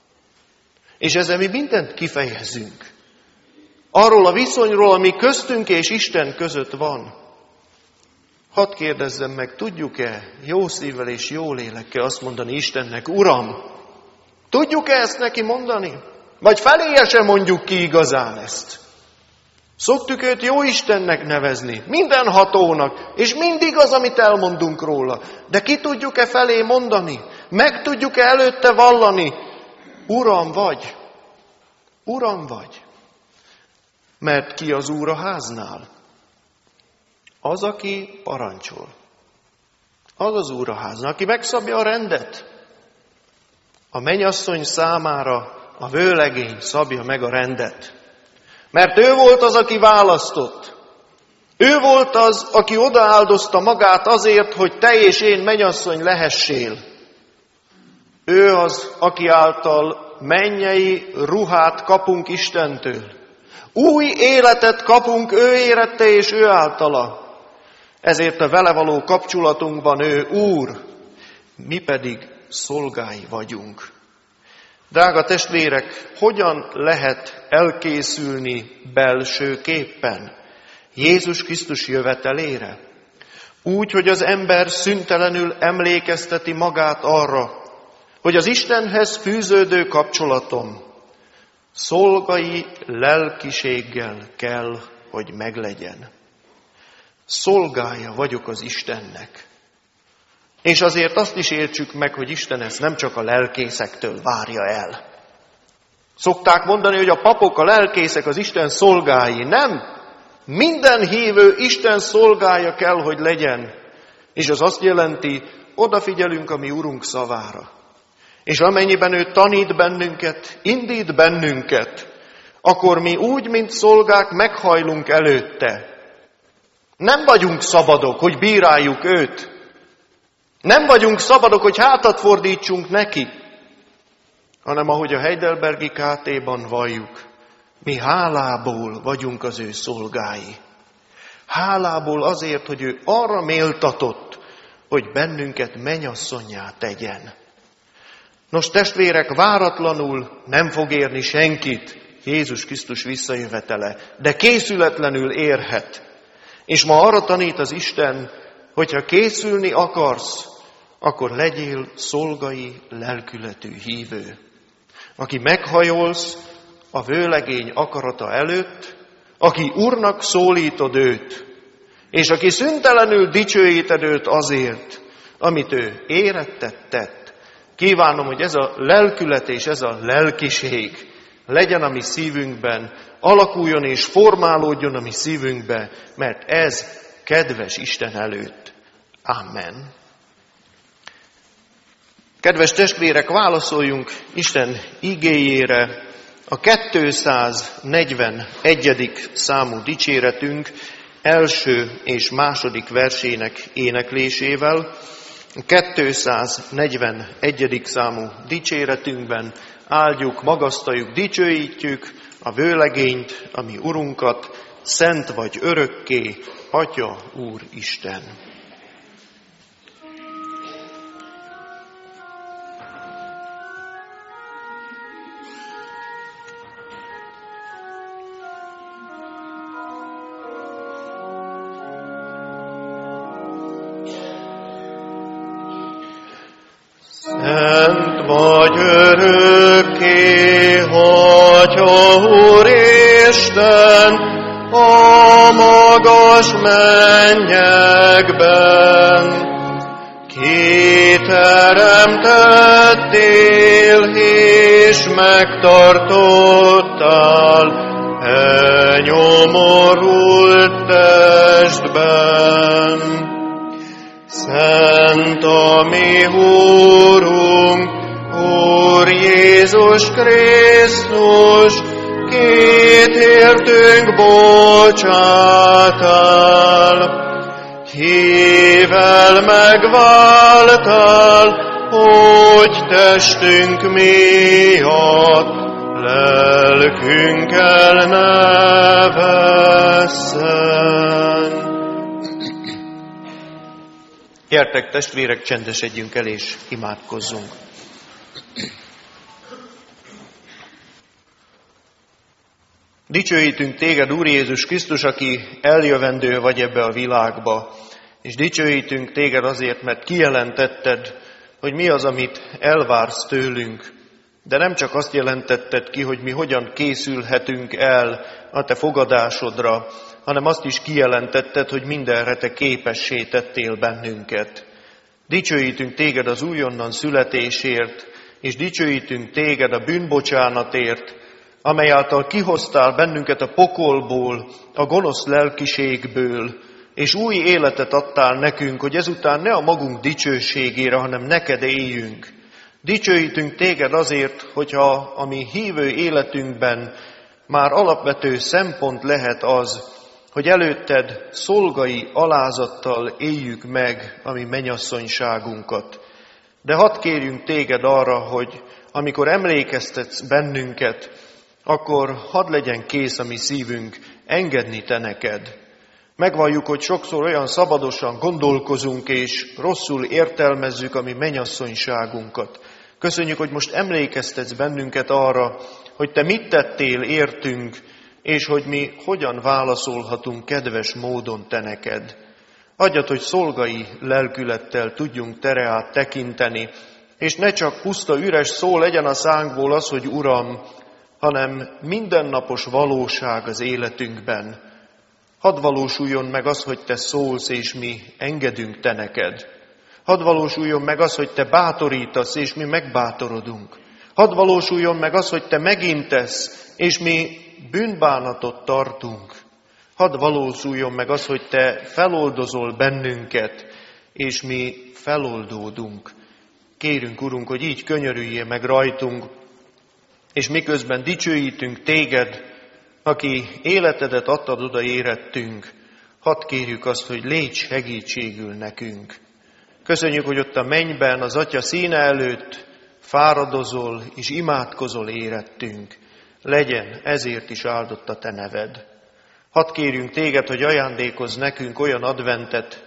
Speaker 1: És ezzel mi mindent kifejezünk. Arról a viszonyról, ami köztünk és Isten között van. Hadd kérdezzem meg, tudjuk-e jó szívvel és jó lélekkel azt mondani Istennek, Uram? Tudjuk-e ezt neki mondani? Vagy feléje sem mondjuk ki igazán ezt? Szoktuk őt jó Istennek nevezni, mindenhatónak, és mindig az, amit elmondunk róla. De ki tudjuk-e felé mondani? Meg tudjuk-e előtte vallani? Uram vagy, Uram vagy. Mert ki az Úr a háznál? Az, aki parancsol. Az az Úr a háznál, aki megszabja a rendet. A mennyasszony számára a vőlegény szabja meg a rendet. Mert ő volt az, aki választott. Ő volt az, aki odaáldozta magát azért, hogy te és én mennyasszony lehessél. Ő az, aki által mennyei ruhát kapunk Istentől. Új életet kapunk ő érette és ő általa. Ezért a vele való kapcsolatunkban ő Úr, mi pedig szolgái vagyunk. Drága testvérek, hogyan lehet elkészülni belsőképpen Jézus Krisztus jövetelére? Úgy, hogy az ember szüntelenül emlékezteti magát arra, hogy az Istenhez fűződő kapcsolatom szolgai lelkiséggel kell, hogy meglegyen. Szolgája vagyok az Istennek. És azért azt is értsük meg, hogy Isten ezt nem csak a lelkészektől várja el. Szokták mondani, hogy a papok, a lelkészek az Isten szolgái. Nem! Minden hívő Isten szolgája kell, hogy legyen. És az azt jelenti, odafigyelünk a mi Urunk szavára. És amennyiben ő tanít bennünket, indít bennünket, akkor mi úgy, mint szolgák meghajlunk előtte. Nem vagyunk szabadok, hogy bíráljuk őt. Nem vagyunk szabadok, hogy hátat fordítsunk neki, hanem ahogy a Heidelbergi KT-ban valljuk, mi hálából vagyunk az ő szolgái. Hálából azért, hogy ő arra méltatott, hogy bennünket mennyasszonnyá tegyen. Nos, testvérek, váratlanul nem fog érni senkit Jézus Krisztus visszajövetele, de készületlenül érhet. És ma arra tanít az Isten, hogyha készülni akarsz, akkor legyél szolgai lelkületű hívő. Aki meghajolsz a vőlegény akarata előtt, aki Úrnak szólítod őt, és aki szüntelenül dicsőíted őt azért, amit ő érettet tett. Kívánom, hogy ez a lelkület és ez a lelkiség legyen a mi szívünkben, alakuljon és formálódjon a mi szívünkbe, mert ez kedves Isten előtt. Amen. Kedves testvérek, válaszoljunk Isten igéjére a 241. számú dicséretünk első és második versének éneklésével. A 241. számú dicséretünkben áldjuk, magasztaljuk, dicsőítjük a vőlegényt, a mi Urunkat, szent vagy örökké, Atya, Úr, Isten.
Speaker 2: Szent vagy örökké, Atya, Úristen, a magas mennyekben. Ki teremtettél és megtartottál e nyomorult testben. Szent a mi Úrunk, Úr Jézus Krisztus, kit értünk bocsátál, kivel megváltál, hogy testünk miatt lelkünkkel ne vesszen.
Speaker 1: Gyertek, testvérek, csendesedjünk el és imádkozzunk. Dicsőítünk téged, Úr Jézus Krisztus, aki eljövendő vagy ebbe a világba, és dicsőítünk téged azért, mert kijelentetted, hogy mi az, amit elvársz tőlünk, de nem csak azt jelentetted ki, hogy mi hogyan készülhetünk el a te fogadásodra, hanem azt is kijelentetted, hogy mindenre te képessé tettél bennünket. Dicsőítünk téged az újonnan születésért, és dicsőítünk téged a bűnbocsánatért, amely által kihoztál bennünket a pokolból, a gonosz lelkiségből, és új életet adtál nekünk, hogy ezután ne a magunk dicsőségére, hanem neked éljünk. Dicsőítünk téged azért, hogyha a mi hívő életünkben már alapvető szempont lehet az, hogy előtted szolgai alázattal éljük meg a mi mennyasszonyságunkat. De hadd kérjünk téged arra, hogy amikor emlékeztetsz bennünket, akkor hadd legyen kész a mi szívünk engedni te neked. Megvalljuk, hogy sokszor olyan szabadosan gondolkozunk és rosszul értelmezzük a mi mennyasszonyságunkat. Köszönjük, hogy most emlékeztetsz bennünket arra, hogy te mit tettél értünk, és hogy mi hogyan válaszolhatunk kedves módon te neked. Adjad, hogy szolgai lelkülettel tudjunk tereát tekinteni, és ne csak puszta üres szó legyen a szánkból az, hogy Uram, hanem mindennapos valóság az életünkben. Hadd valósuljon meg az, hogy te szólsz, és mi engedünk te neked. Hadd valósuljon meg az, hogy te bátorítasz, és mi megbátorodunk. Hadd valósuljon meg az, hogy te megintesz, és mi bűnbánatot tartunk. Hadd valósuljon meg az, hogy te feloldozol bennünket, és mi feloldódunk. Kérünk, Urunk, hogy így könyörüljél meg rajtunk, és miközben dicsőítünk téged, aki életedet adtad oda érettünk, Hadd kérjük azt, hogy légy segítségül nekünk. Köszönjük, hogy ott a mennyben, az Atya színe előtt fáradozol és imádkozol érettünk. Legyen ezért is áldott a te neved. Hadd kérjünk téged, hogy ajándékozz nekünk olyan adventet,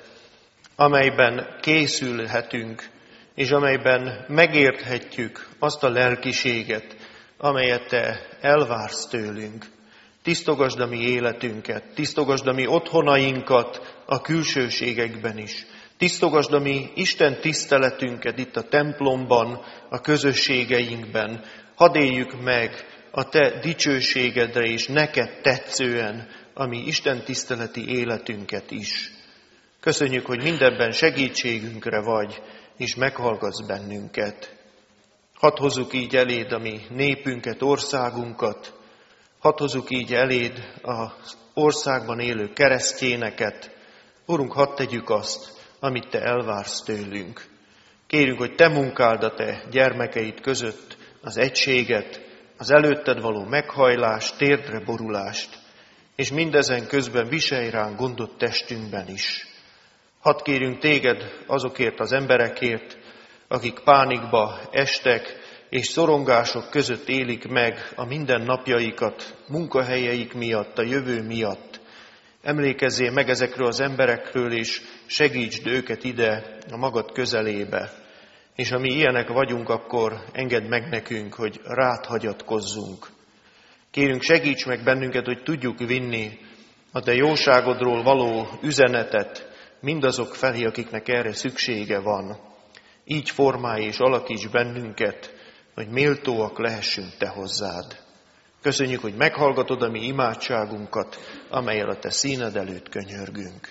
Speaker 1: amelyben készülhetünk, és amelyben megérthetjük azt a lelkiséget, amelyet te elvársz tőlünk. Tisztogasd a mi életünket, tisztogasd a mi otthonainkat a külsőségekben is. Tisztogasd a mi Isten tiszteletünket itt a templomban, a közösségeinkben. Hadd éljük meg a te dicsőségedre és neked tetszően a mi Isten tiszteleti életünket is. Köszönjük, hogy mindenben segítségünkre vagy, és meghallgatsz bennünket. Hadd hozzuk így eléd a mi népünket, országunkat, hadd hozzuk így eléd az országban élő keresztényeket. Urunk, hadd tegyük azt, amit te elvársz tőlünk. Kérünk, hogy te munkáld a te gyermekeid között az egységet, az előtted való meghajlást, térdre borulást, és mindezen közben viselj ránk gondot testünkben is. Hadd kérünk téged azokért az emberekért, akik pánikba estek, és szorongások között élik meg a mindennapjaikat, munkahelyeik miatt, a jövő miatt. Emlékezzél meg ezekről az emberekről, és segítsd őket ide a magad közelébe. És ha mi ilyenek vagyunk, akkor engedd meg nekünk, hogy rád hagyatkozzunk. Kérünk, segíts meg bennünket, hogy tudjuk vinni a te jóságodról való üzenetet mindazok felé, akiknek erre szüksége van. Így formálj és alakíts bennünket, hogy méltóak lehessünk te hozzád. Köszönjük, hogy meghallgatod a mi imádságunkat, amellyel a te színed előtt könyörgünk.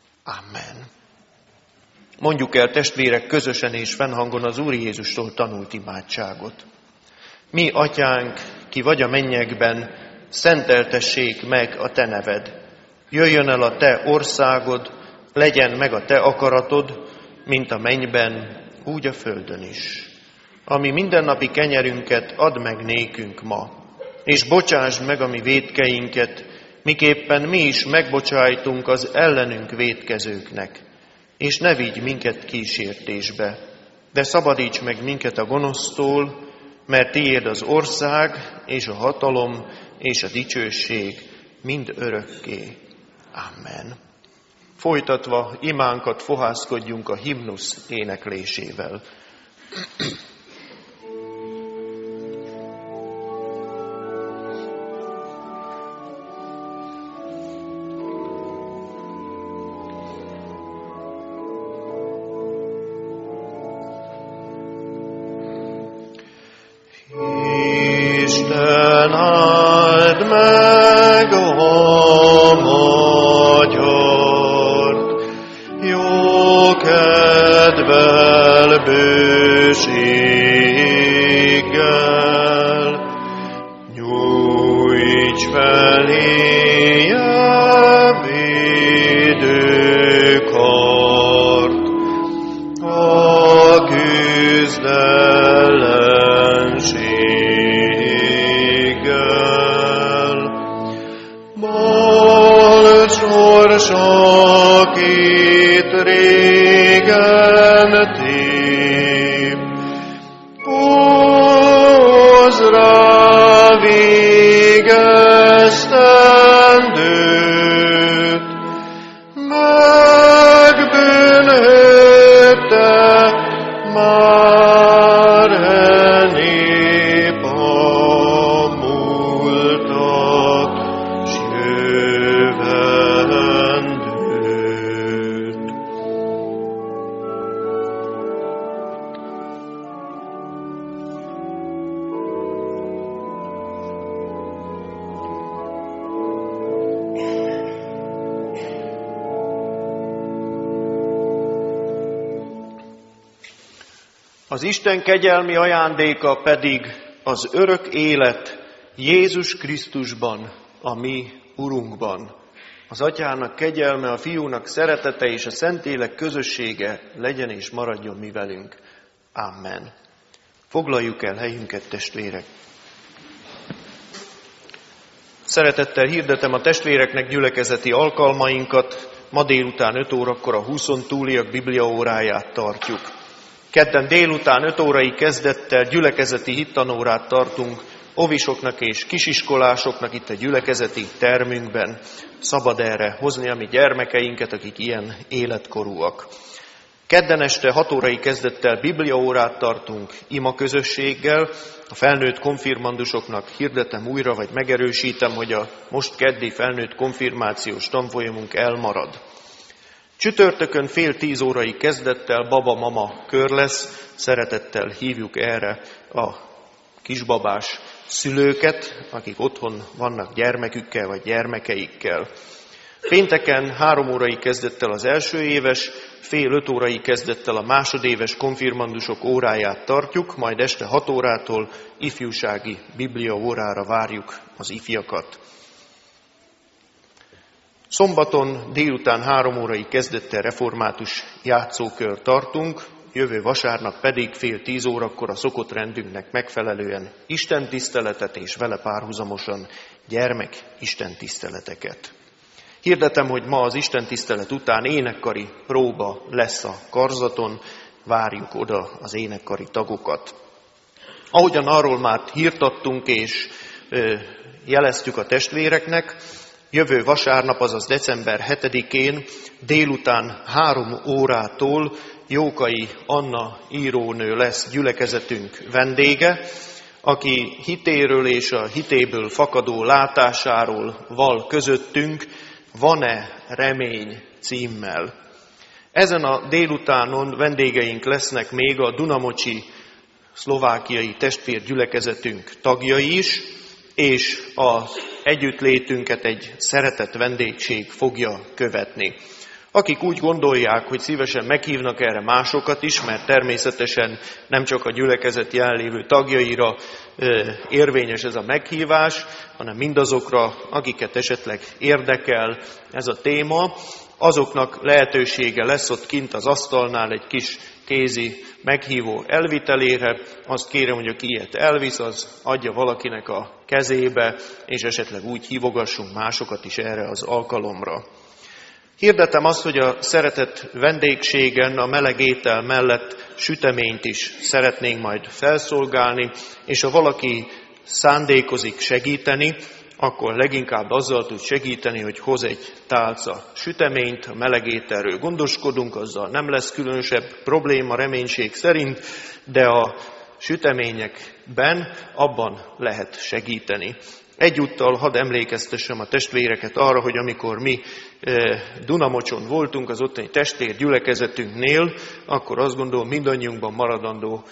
Speaker 1: Amen. Mondjuk el, testvérek, közösen és fennhangon az Úr Jézustól tanult imádságot. Mi, Atyánk, ki vagy a mennyekben, szenteltessék meg a te neved. Jöjjön el a te országod, legyen meg a te akaratod, mint a mennyben, úgy a földön is. Ami mindennapi kenyerünket add meg nékünk ma, és bocsásd meg a mi vétkeinket, miképpen mi is megbocsájtunk az ellenünk vétkezőknek. És ne vigy minket kísértésbe, de szabadíts meg minket a gonosztól, mert tiéd az ország, és a hatalom, és a dicsőség mind örökké. Amen. Folytatva imánkat fohászkodjunk a himnusz éneklésével.
Speaker 2: Isten áld meg a magyart, jó kedvel, bőséggel, nyújts feléje védőkart, a küzd ellenséggel. Bal sorsa két régen tép, hozz rá végeztendőt, megbűnhődte már e nép a múltat s jövendőt.
Speaker 1: Az Isten kegyelmi ajándéka pedig az örök élet Jézus Krisztusban, a mi Urunkban. Az Atyának kegyelme, a Fiúnak szeretete és a Szentlélek közössége legyen és maradjon mi velünk. Amen. Foglaljuk el helyünket, testvérek! Szeretettel hirdetem a testvéreknek gyülekezeti alkalmainkat. Ma délután 5 órakor a 20 túliak bibliaóráját tartjuk. Kedden délután 5 órai kezdettel gyülekezeti hittanórát tartunk ovisoknak és kisiskolásoknak itt a gyülekezeti termünkben. Szabad erre hozni a mi gyermekeinket, akik ilyen életkorúak. Kedden este 6 órai kezdettel bibliaórát tartunk imaközösséggel. A felnőtt konfirmandusoknak hirdetem újra, vagy megerősítem, hogy a most keddi felnőtt konfirmációs tanfolyamunk elmarad. Csütörtökön 9:30 órai kezdettel baba-mama kör lesz. Szeretettel hívjuk erre a kisbabás szülőket, akik otthon vannak gyermekükkel vagy gyermekeikkel. Pénteken 3 órai kezdettel az első éves, 4:30 órai kezdettel a másodéves konfirmandusok óráját tartjuk, majd este 6 órától ifjúsági bibliaórára várjuk az ifjakat. Szombaton délután 3 órai kezdettel református játszókör tartunk, jövő vasárnap pedig 9:30 órakor a szokott rendünknek megfelelően istentiszteletet és vele párhuzamosan gyermek istentiszteleteket. Hirdetem, hogy ma az istentisztelet után énekkari próba lesz a karzaton, várjuk oda az énekkari tagokat. Ahogyan arról már hírt adtunk és jeleztük a testvéreknek, jövő vasárnap, azaz december 7-én délután 3 órától Jókai Anna írónő lesz gyülekezetünk vendége, aki hitéről és a hitéből fakadó látásáról val közöttünk, Van-e remény címmel. Ezen a délutánon vendégeink lesznek még a Dunamocsi szlovákiai testvérgyülekezetünk tagjai is, és az együttlétünket egy szeretett vendégség fogja követni. Akik úgy gondolják, hogy szívesen meghívnak erre másokat is, mert természetesen nem csak a gyülekezet jelenlévő tagjaira érvényes ez a meghívás, hanem mindazokra, akiket esetleg érdekel ez a téma, azoknak lehetősége lesz ott kint az asztalnál egy kis kézi meghívó elvitelére. Azt kérem, hogy aki ilyet elvisz, az adja valakinek a kezébe, és esetleg úgy hívogassunk másokat is erre az alkalomra. Hirdetem azt, hogy a szeretett vendégségen a meleg étel mellett süteményt is szeretnénk majd felszolgálni, és ha valaki szándékozik segíteni, akkor leginkább azzal tud segíteni, hogy hoz egy tálca süteményt, a meleg ételről gondoskodunk, azzal nem lesz különösebb probléma reménység szerint, de a süteményekben abban lehet segíteni. Egyúttal hadd emlékeztessem a testvéreket arra, hogy amikor mi Dunamocson voltunk, az ottani testvér gyülekezetünknél, akkor azt gondolom mindannyiunkban maradandó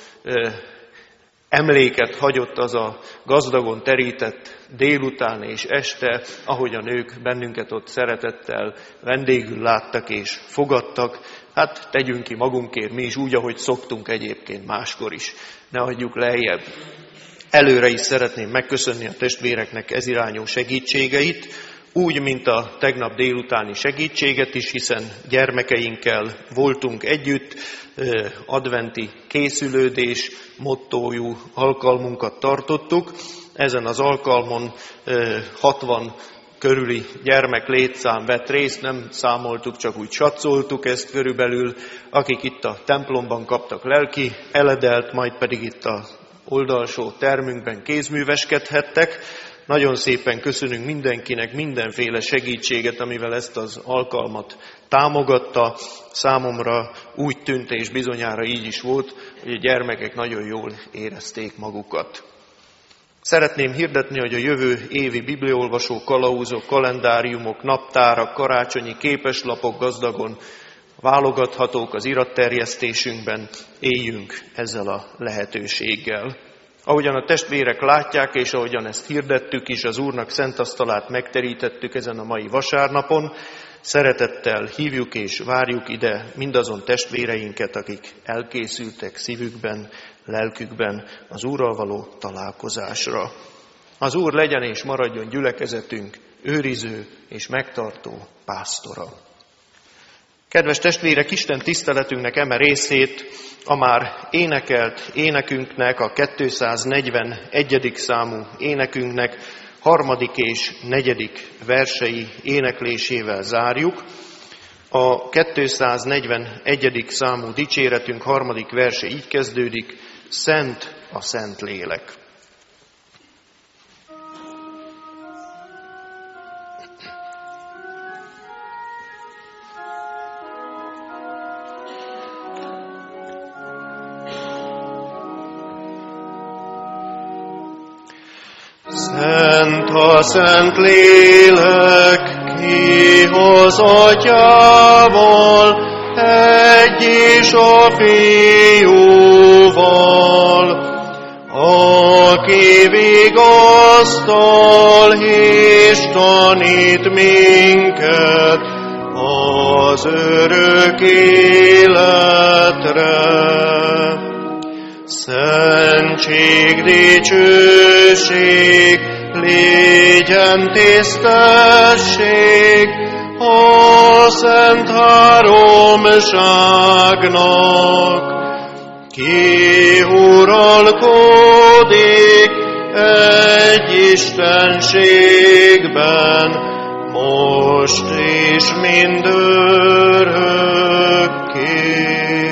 Speaker 1: emléket hagyott az a gazdagon terített délután és este, ahogy a nők bennünket ott szeretettel vendégül láttak és fogadtak. Hát tegyünk ki magunkért mi is úgy, ahogy szoktunk egyébként máskor is. Ne hagyjuk lejjebb. Előre is szeretném megköszönni a testvéreknek ez irányú segítségeit, úgy, mint a tegnap délutáni segítséget is, hiszen gyermekeinkkel voltunk együtt, adventi készülődés mottójú alkalmunkat tartottuk. Ezen az alkalmon 60 körüli gyermek létszám vett részt, nem számoltuk, csak úgy satszoltuk ezt körülbelül, akik itt a templomban kaptak lelki eledelt, majd pedig itt a oldalsó termünkben kézműveskedhettek. Nagyon szépen köszönünk mindenkinek mindenféle segítséget, amivel ezt az alkalmat támogatta. Számomra úgy tűnt, és bizonyára így is volt, hogy a gyermekek nagyon jól érezték magukat. Szeretném hirdetni, hogy a jövő évi bibliaolvasó kalauzok, kalendáriumok, naptárak, karácsonyi képeslapok gazdagon válogathatók az iratterjesztésünkben, éljünk ezzel a lehetőséggel. Ahogyan a testvérek látják, és ahogyan ezt hirdettük is, az Úrnak szent asztalát megterítettük ezen a mai vasárnapon, szeretettel hívjuk és várjuk ide mindazon testvéreinket, akik elkészültek szívükben, lelkükben az Úrral való találkozásra. Az Úr legyen és maradjon gyülekezetünk őriző és megtartó pásztora. Kedves testvérek, Isten tiszteletünknek eme részét a már énekelt énekünknek, a 241. számú énekünknek harmadik és negyedik versei éneklésével zárjuk. A 241. számú dicséretünk harmadik verse így kezdődik: Szent a Szentlélek.
Speaker 2: Szent a Szentlélek, kihoz Atyával, egy is a Fiúval, aki vigasztal és tanít minket az örök életre. Szentség, dicsőség, légyen tisztesség a szent háromságnak, ki uralkodik egy istenségben, most és mindörökké.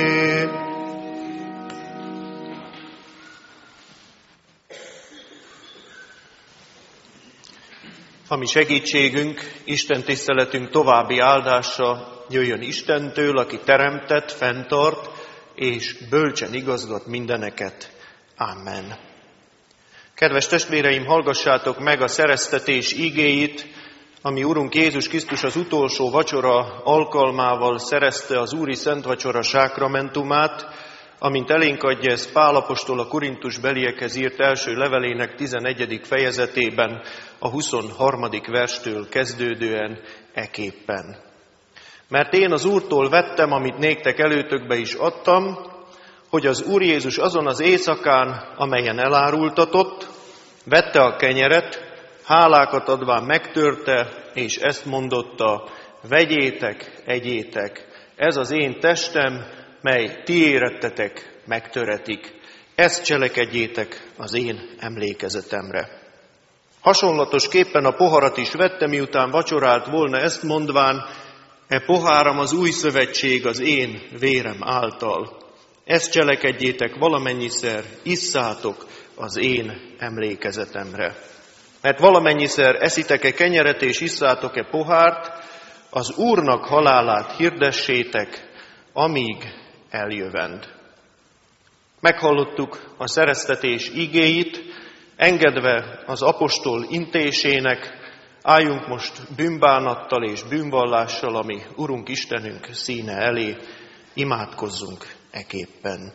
Speaker 1: A mi segítségünk, Isten tiszteletünk további áldása jöjjön Istentől, aki teremtett, fenntart és bölcsen igazgat mindeneket. Amen. Kedves testvéreim, hallgassátok meg a szereztetés igéit, ami Urunk Jézus Krisztus az utolsó vacsora alkalmával szerezte az Úri Szent Vacsora sákramentumát, amint elénk adja ezt Pál apostol a Korintus beliekhez írt első levelének 11. fejezetében, a 23. verstől kezdődően eképpen. Mert én az Úrtól vettem, amit néktek előtökbe is adtam, hogy az Úr Jézus azon az éjszakán, amelyen elárultatott, vette a kenyeret, hálákat adván megtörte, és ezt mondotta: vegyétek, egyétek, ez az én testem, mely ti érettetek, megtöretik. Ezt cselekedjétek az én emlékezetemre. Hasonlatosképpen a poharat is vette, miután vacsorált volna, ezt mondván: e poháram az új szövetség az én vérem által. Ezt cselekedjétek valamennyiszer, isszátok az én emlékezetemre. Mert valamennyiszer eszitek-e kenyeret és isszátok-e pohárt, az Úrnak halálát hirdessétek, amíg eljövend. Meghallottuk a szereztetés igéit, engedve az apostol intésének, álljunk most bűnbánattal és bűnvallással, ami Urunk Istenünk színe elé, imádkozzunk eképpen.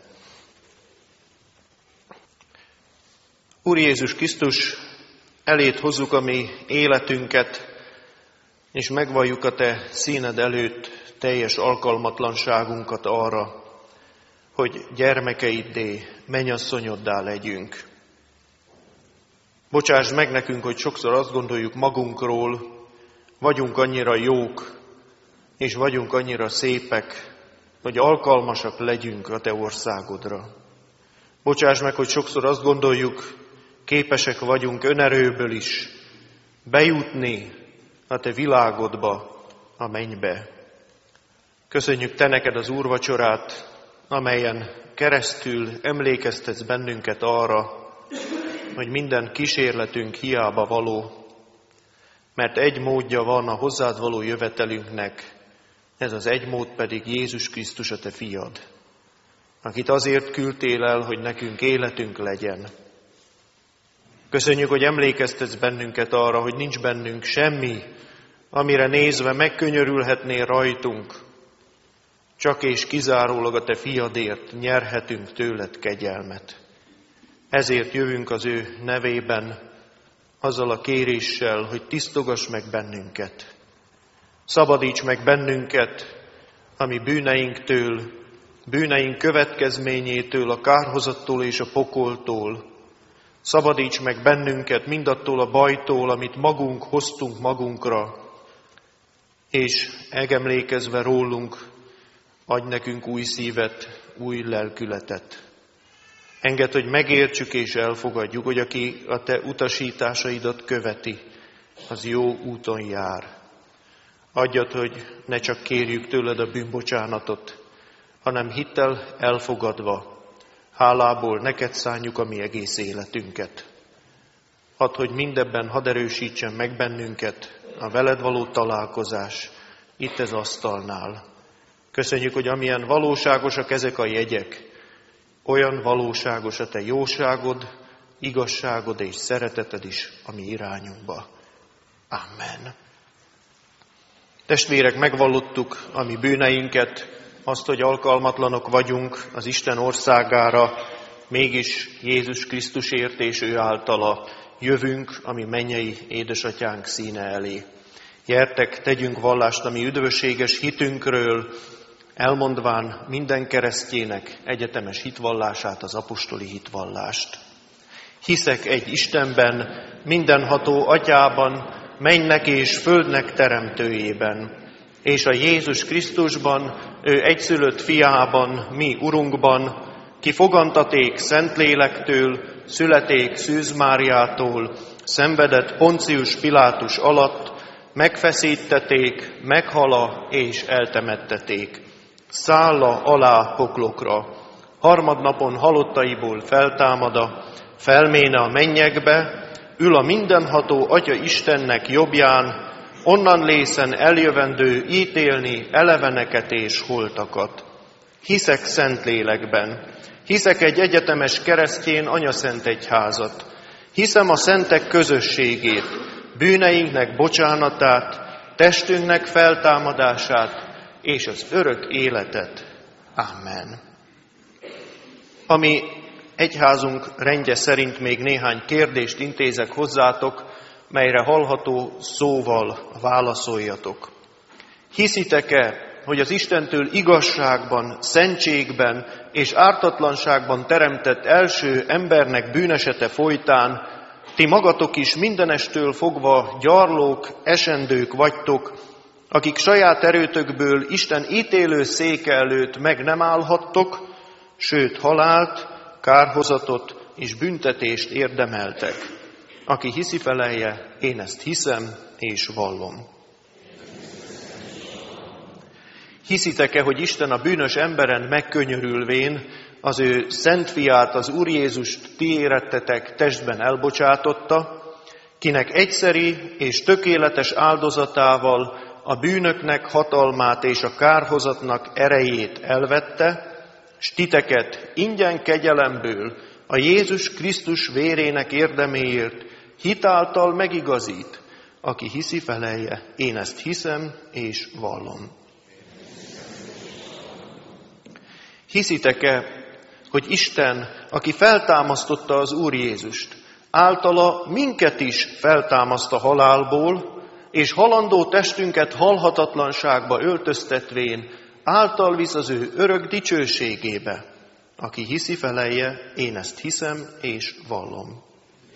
Speaker 1: Úr Jézus Krisztus, eléd hozzuk a mi életünket, és megvalljuk a Te színed előtt teljes alkalmatlanságunkat arra, hogy gyermekeiddé, mennyasszonyoddá legyünk. Bocsásd meg nekünk, hogy sokszor azt gondoljuk magunkról, vagyunk annyira jók, és vagyunk annyira szépek, hogy alkalmasak legyünk a Te országodra. Bocsásd meg, hogy sokszor azt gondoljuk, képesek vagyunk önerőből is bejutni a Te világodba, a mennybe. Köszönjük Te neked az úrvacsorát, amelyen keresztül emlékeztetsz bennünket arra, hogy minden kísérletünk hiába való, mert egy módja van a hozzád való jövetelünknek, ez az egy mód pedig Jézus Krisztus, a Te fiad, akit azért küldtél el, hogy nekünk életünk legyen. Köszönjük, hogy emlékeztetsz bennünket arra, hogy nincs bennünk semmi, amire nézve megkönyörülhetnél rajtunk, csak és kizárólag a Te fiadért nyerhetünk tőled kegyelmet. Ezért jövünk az ő nevében, azzal a kéréssel, hogy tisztogass meg bennünket. Szabadíts meg bennünket a mi bűneinktől, bűneink következményétől, a kárhozattól és a pokoltól. Szabadíts meg bennünket mindattól a bajtól, amit magunk hoztunk magunkra, és megemlékezve rólunk, adj nekünk új szívet, új lelkületet. Engedd, hogy megértsük és elfogadjuk, hogy aki a te utasításaidat követi, az jó úton jár. Adjad, hogy ne csak kérjük tőled a bűnbocsánatot, hanem hittel elfogadva, hálából neked szánjuk a mi egész életünket. Add, hogy mindebben hadd erősítsen meg bennünket a veled való találkozás itt az asztalnál. Köszönjük, hogy amilyen valóságosak ezek a jegyek, olyan valóságos a te jóságod, igazságod és szereteted is a mi irányunkba. Amen. Testvérek, megvallottuk a mi bűneinket, azt, hogy alkalmatlanok vagyunk az Isten országára, mégis Jézus Krisztusért és ő általa jövünk a mi mennyei édesatyánk színe elé. Gyertek, tegyünk vallást a mi üdvösséges hitünkről, elmondván minden keresztjének egyetemes hitvallását, az apostoli hitvallást. Hiszek egy Istenben, mindenható Atyában, mennynek és földnek teremtőjében, és a Jézus Krisztusban, ő egyszülött fiában, mi Urunkban, ki fogantaték Szentlélektől, születék Szűz Máriától, szenvedett Poncius Pilátus alatt, megfeszítették, meghala és eltemetteték. Szálla alá poklokra, harmadnapon halottaiból feltámada, felméne a mennyekbe, ül a mindenható Atya Istennek jobbján, onnan lészen eljövendő ítélni eleveneket és holtakat. Hiszek Szentlélekben, hiszek egy egyetemes keresztjén anyaszent egyházat, hiszem a szentek közösségét, bűneinknek bocsánatát, testünknek feltámadását és az örök életet. Amen. Ami egyházunk rendje szerint még néhány kérdést intézek hozzátok, melyre hallható szóval válaszoljatok. Hiszitek-e, hogy az Istentől igazságban, szentségben és ártatlanságban teremtett első embernek bűnesete folytán ti magatok is mindenestől fogva gyarlók, esendők vagytok, akik saját erőtökből Isten ítélő széke előtt meg nem állhattok, sőt halált, kárhozatot és büntetést érdemeltek. Aki hiszi, felelje, én ezt hiszem és vallom. Hiszitek-e, hogy Isten a bűnös emberen megkönyörülvén az ő szent fiát, az Úr Jézust ti érettetek testben elbocsátotta, kinek egyszeri és tökéletes áldozatával a bűnöknek hatalmát és a kárhozatnak erejét elvette, s titeket ingyen kegyelemből a Jézus Krisztus vérének érdeméért hitáltal megigazít, aki hiszi, felelje, én ezt hiszem és vallom. Hiszitek-e, hogy Isten, aki feltámasztotta az Úr Jézust, általa minket is feltámaszt a halálból, és halandó testünket halhatatlanságba öltöztetvén, által visz az ő örök dicsőségébe. Aki hiszi, felelje, én ezt hiszem és vallom.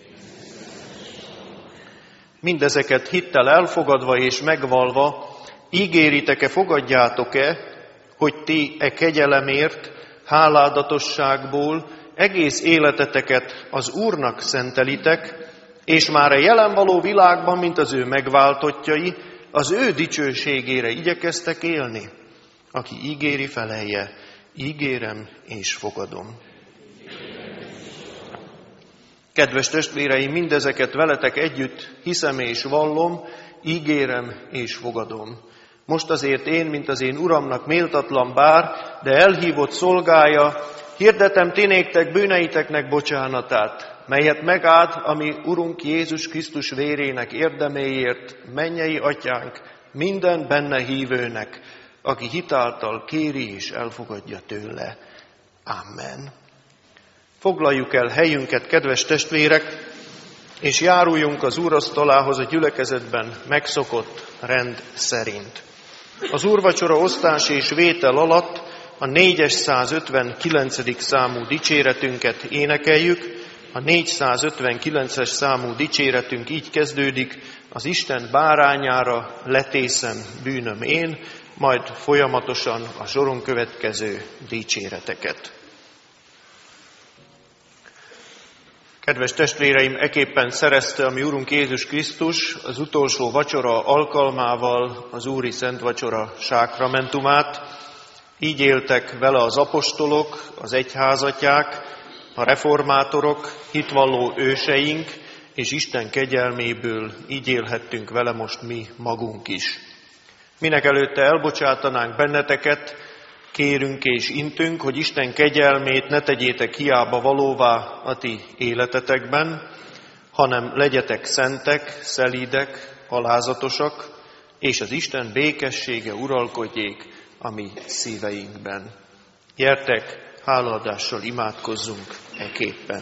Speaker 1: Mindezeket hittel elfogadva és megvalva, ígéritek-e, fogadjátok-e, hogy ti e kegyelemért, háládatosságból egész életeteket az Úrnak szentelitek, és már a jelen való világban, mint az ő megváltottjai, az ő dicsőségére igyekeztek élni. Aki ígéri, felelje, ígérem és fogadom. Kedves testvéreim, mindezeket veletek együtt hiszem és vallom, ígérem és fogadom. Most azért én, mint az én Uramnak méltatlan bár, de elhívott szolgája, hirdetem ti néktek bűneiteknek bocsánatát, melyet megáld a mi Urunk Jézus Krisztus vérének érdeméért, mennyei Atyánk, minden benne hívőnek, aki hitáltal kéri és elfogadja tőle. Amen. Foglaljuk el helyünket, kedves testvérek, és járuljunk az úrasztalához a gyülekezetben megszokott rend szerint. Az úrvacsora osztás és vétel alatt a 459. számú dicséretünket énekeljük. A 459-es számú dicséretünk így kezdődik: az Isten bárányára letészem bűnöm én, majd folyamatosan a soron következő dicséreteket. Kedves testvéreim, eképpen szerezte a mi Urunk Jézus Krisztus az utolsó vacsora alkalmával az Úri Szent Vacsora sákramentumát. Így éltek vele az apostolok, az egyházatják, a reformátorok, hitvalló őseink, és Isten kegyelméből így élhettünk vele most mi magunk is. Mindenekelőtte elbocsátanánk benneteket, kérünk és intünk, hogy Isten kegyelmét ne tegyétek hiába valóvá a ti életetekben, hanem legyetek szentek, szelídek, alázatosak, és az Isten békessége uralkodjék a mi szíveinkben. Gyertek, hálaadással imádkozzunk eképpen.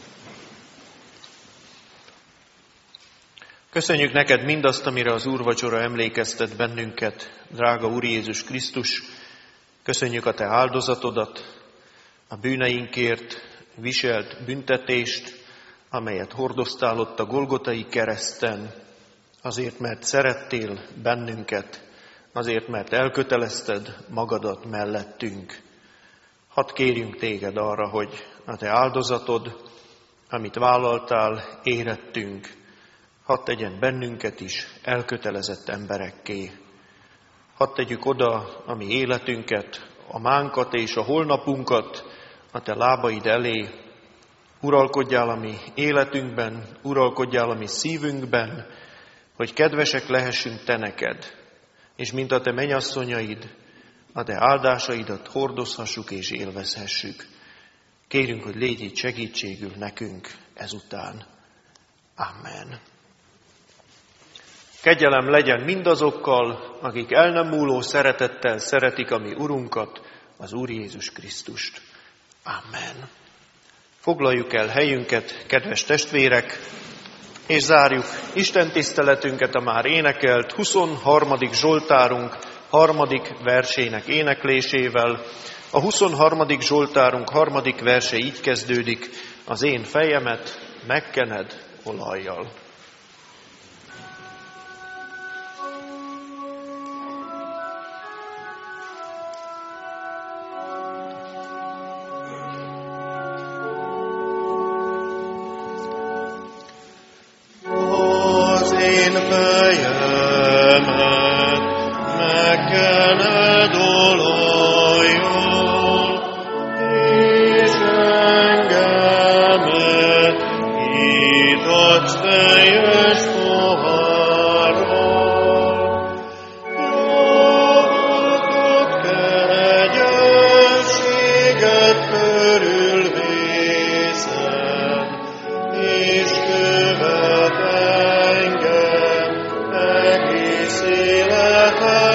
Speaker 1: Köszönjük neked mindazt, amire az úrvacsora emlékeztet bennünket, drága Úr Jézus Krisztus. Köszönjük a te áldozatodat, a bűneinkért viselt büntetést, amelyet hordoztál ott a Golgotai kereszten, azért, mert szerettél bennünket, azért, mert elkötelezted magadat mellettünk. Hadd kérjünk téged arra, hogy a te áldozatod, amit vállaltál, érettünk, hadd tegyen bennünket is elkötelezett emberekké. Hadd tegyük oda a mi életünket, a mánkat és a holnapunkat a te lábaid elé. Uralkodjál a mi életünkben, uralkodjál a mi szívünkben, hogy kedvesek lehessünk te neked, és mint a te mennyasszonyaid, a te áldásaidat hordozhassuk és élvezhessük. Kérünk, hogy légy itt segítségül nekünk ezután. Amen. Kegyelem legyen mindazokkal, akik el nem múló szeretettel szeretik a mi Urunkat, az Úr Jézus Krisztust. Amen. Foglaljuk el helyünket, kedves testvérek, és zárjuk Isten tiszteletünket a már énekelt 23. Zsoltárunk 3. versének éneklésével. A 23. Zsoltárunk 3. verse így kezdődik: az én fejemet megkened olajjal.
Speaker 2: Életem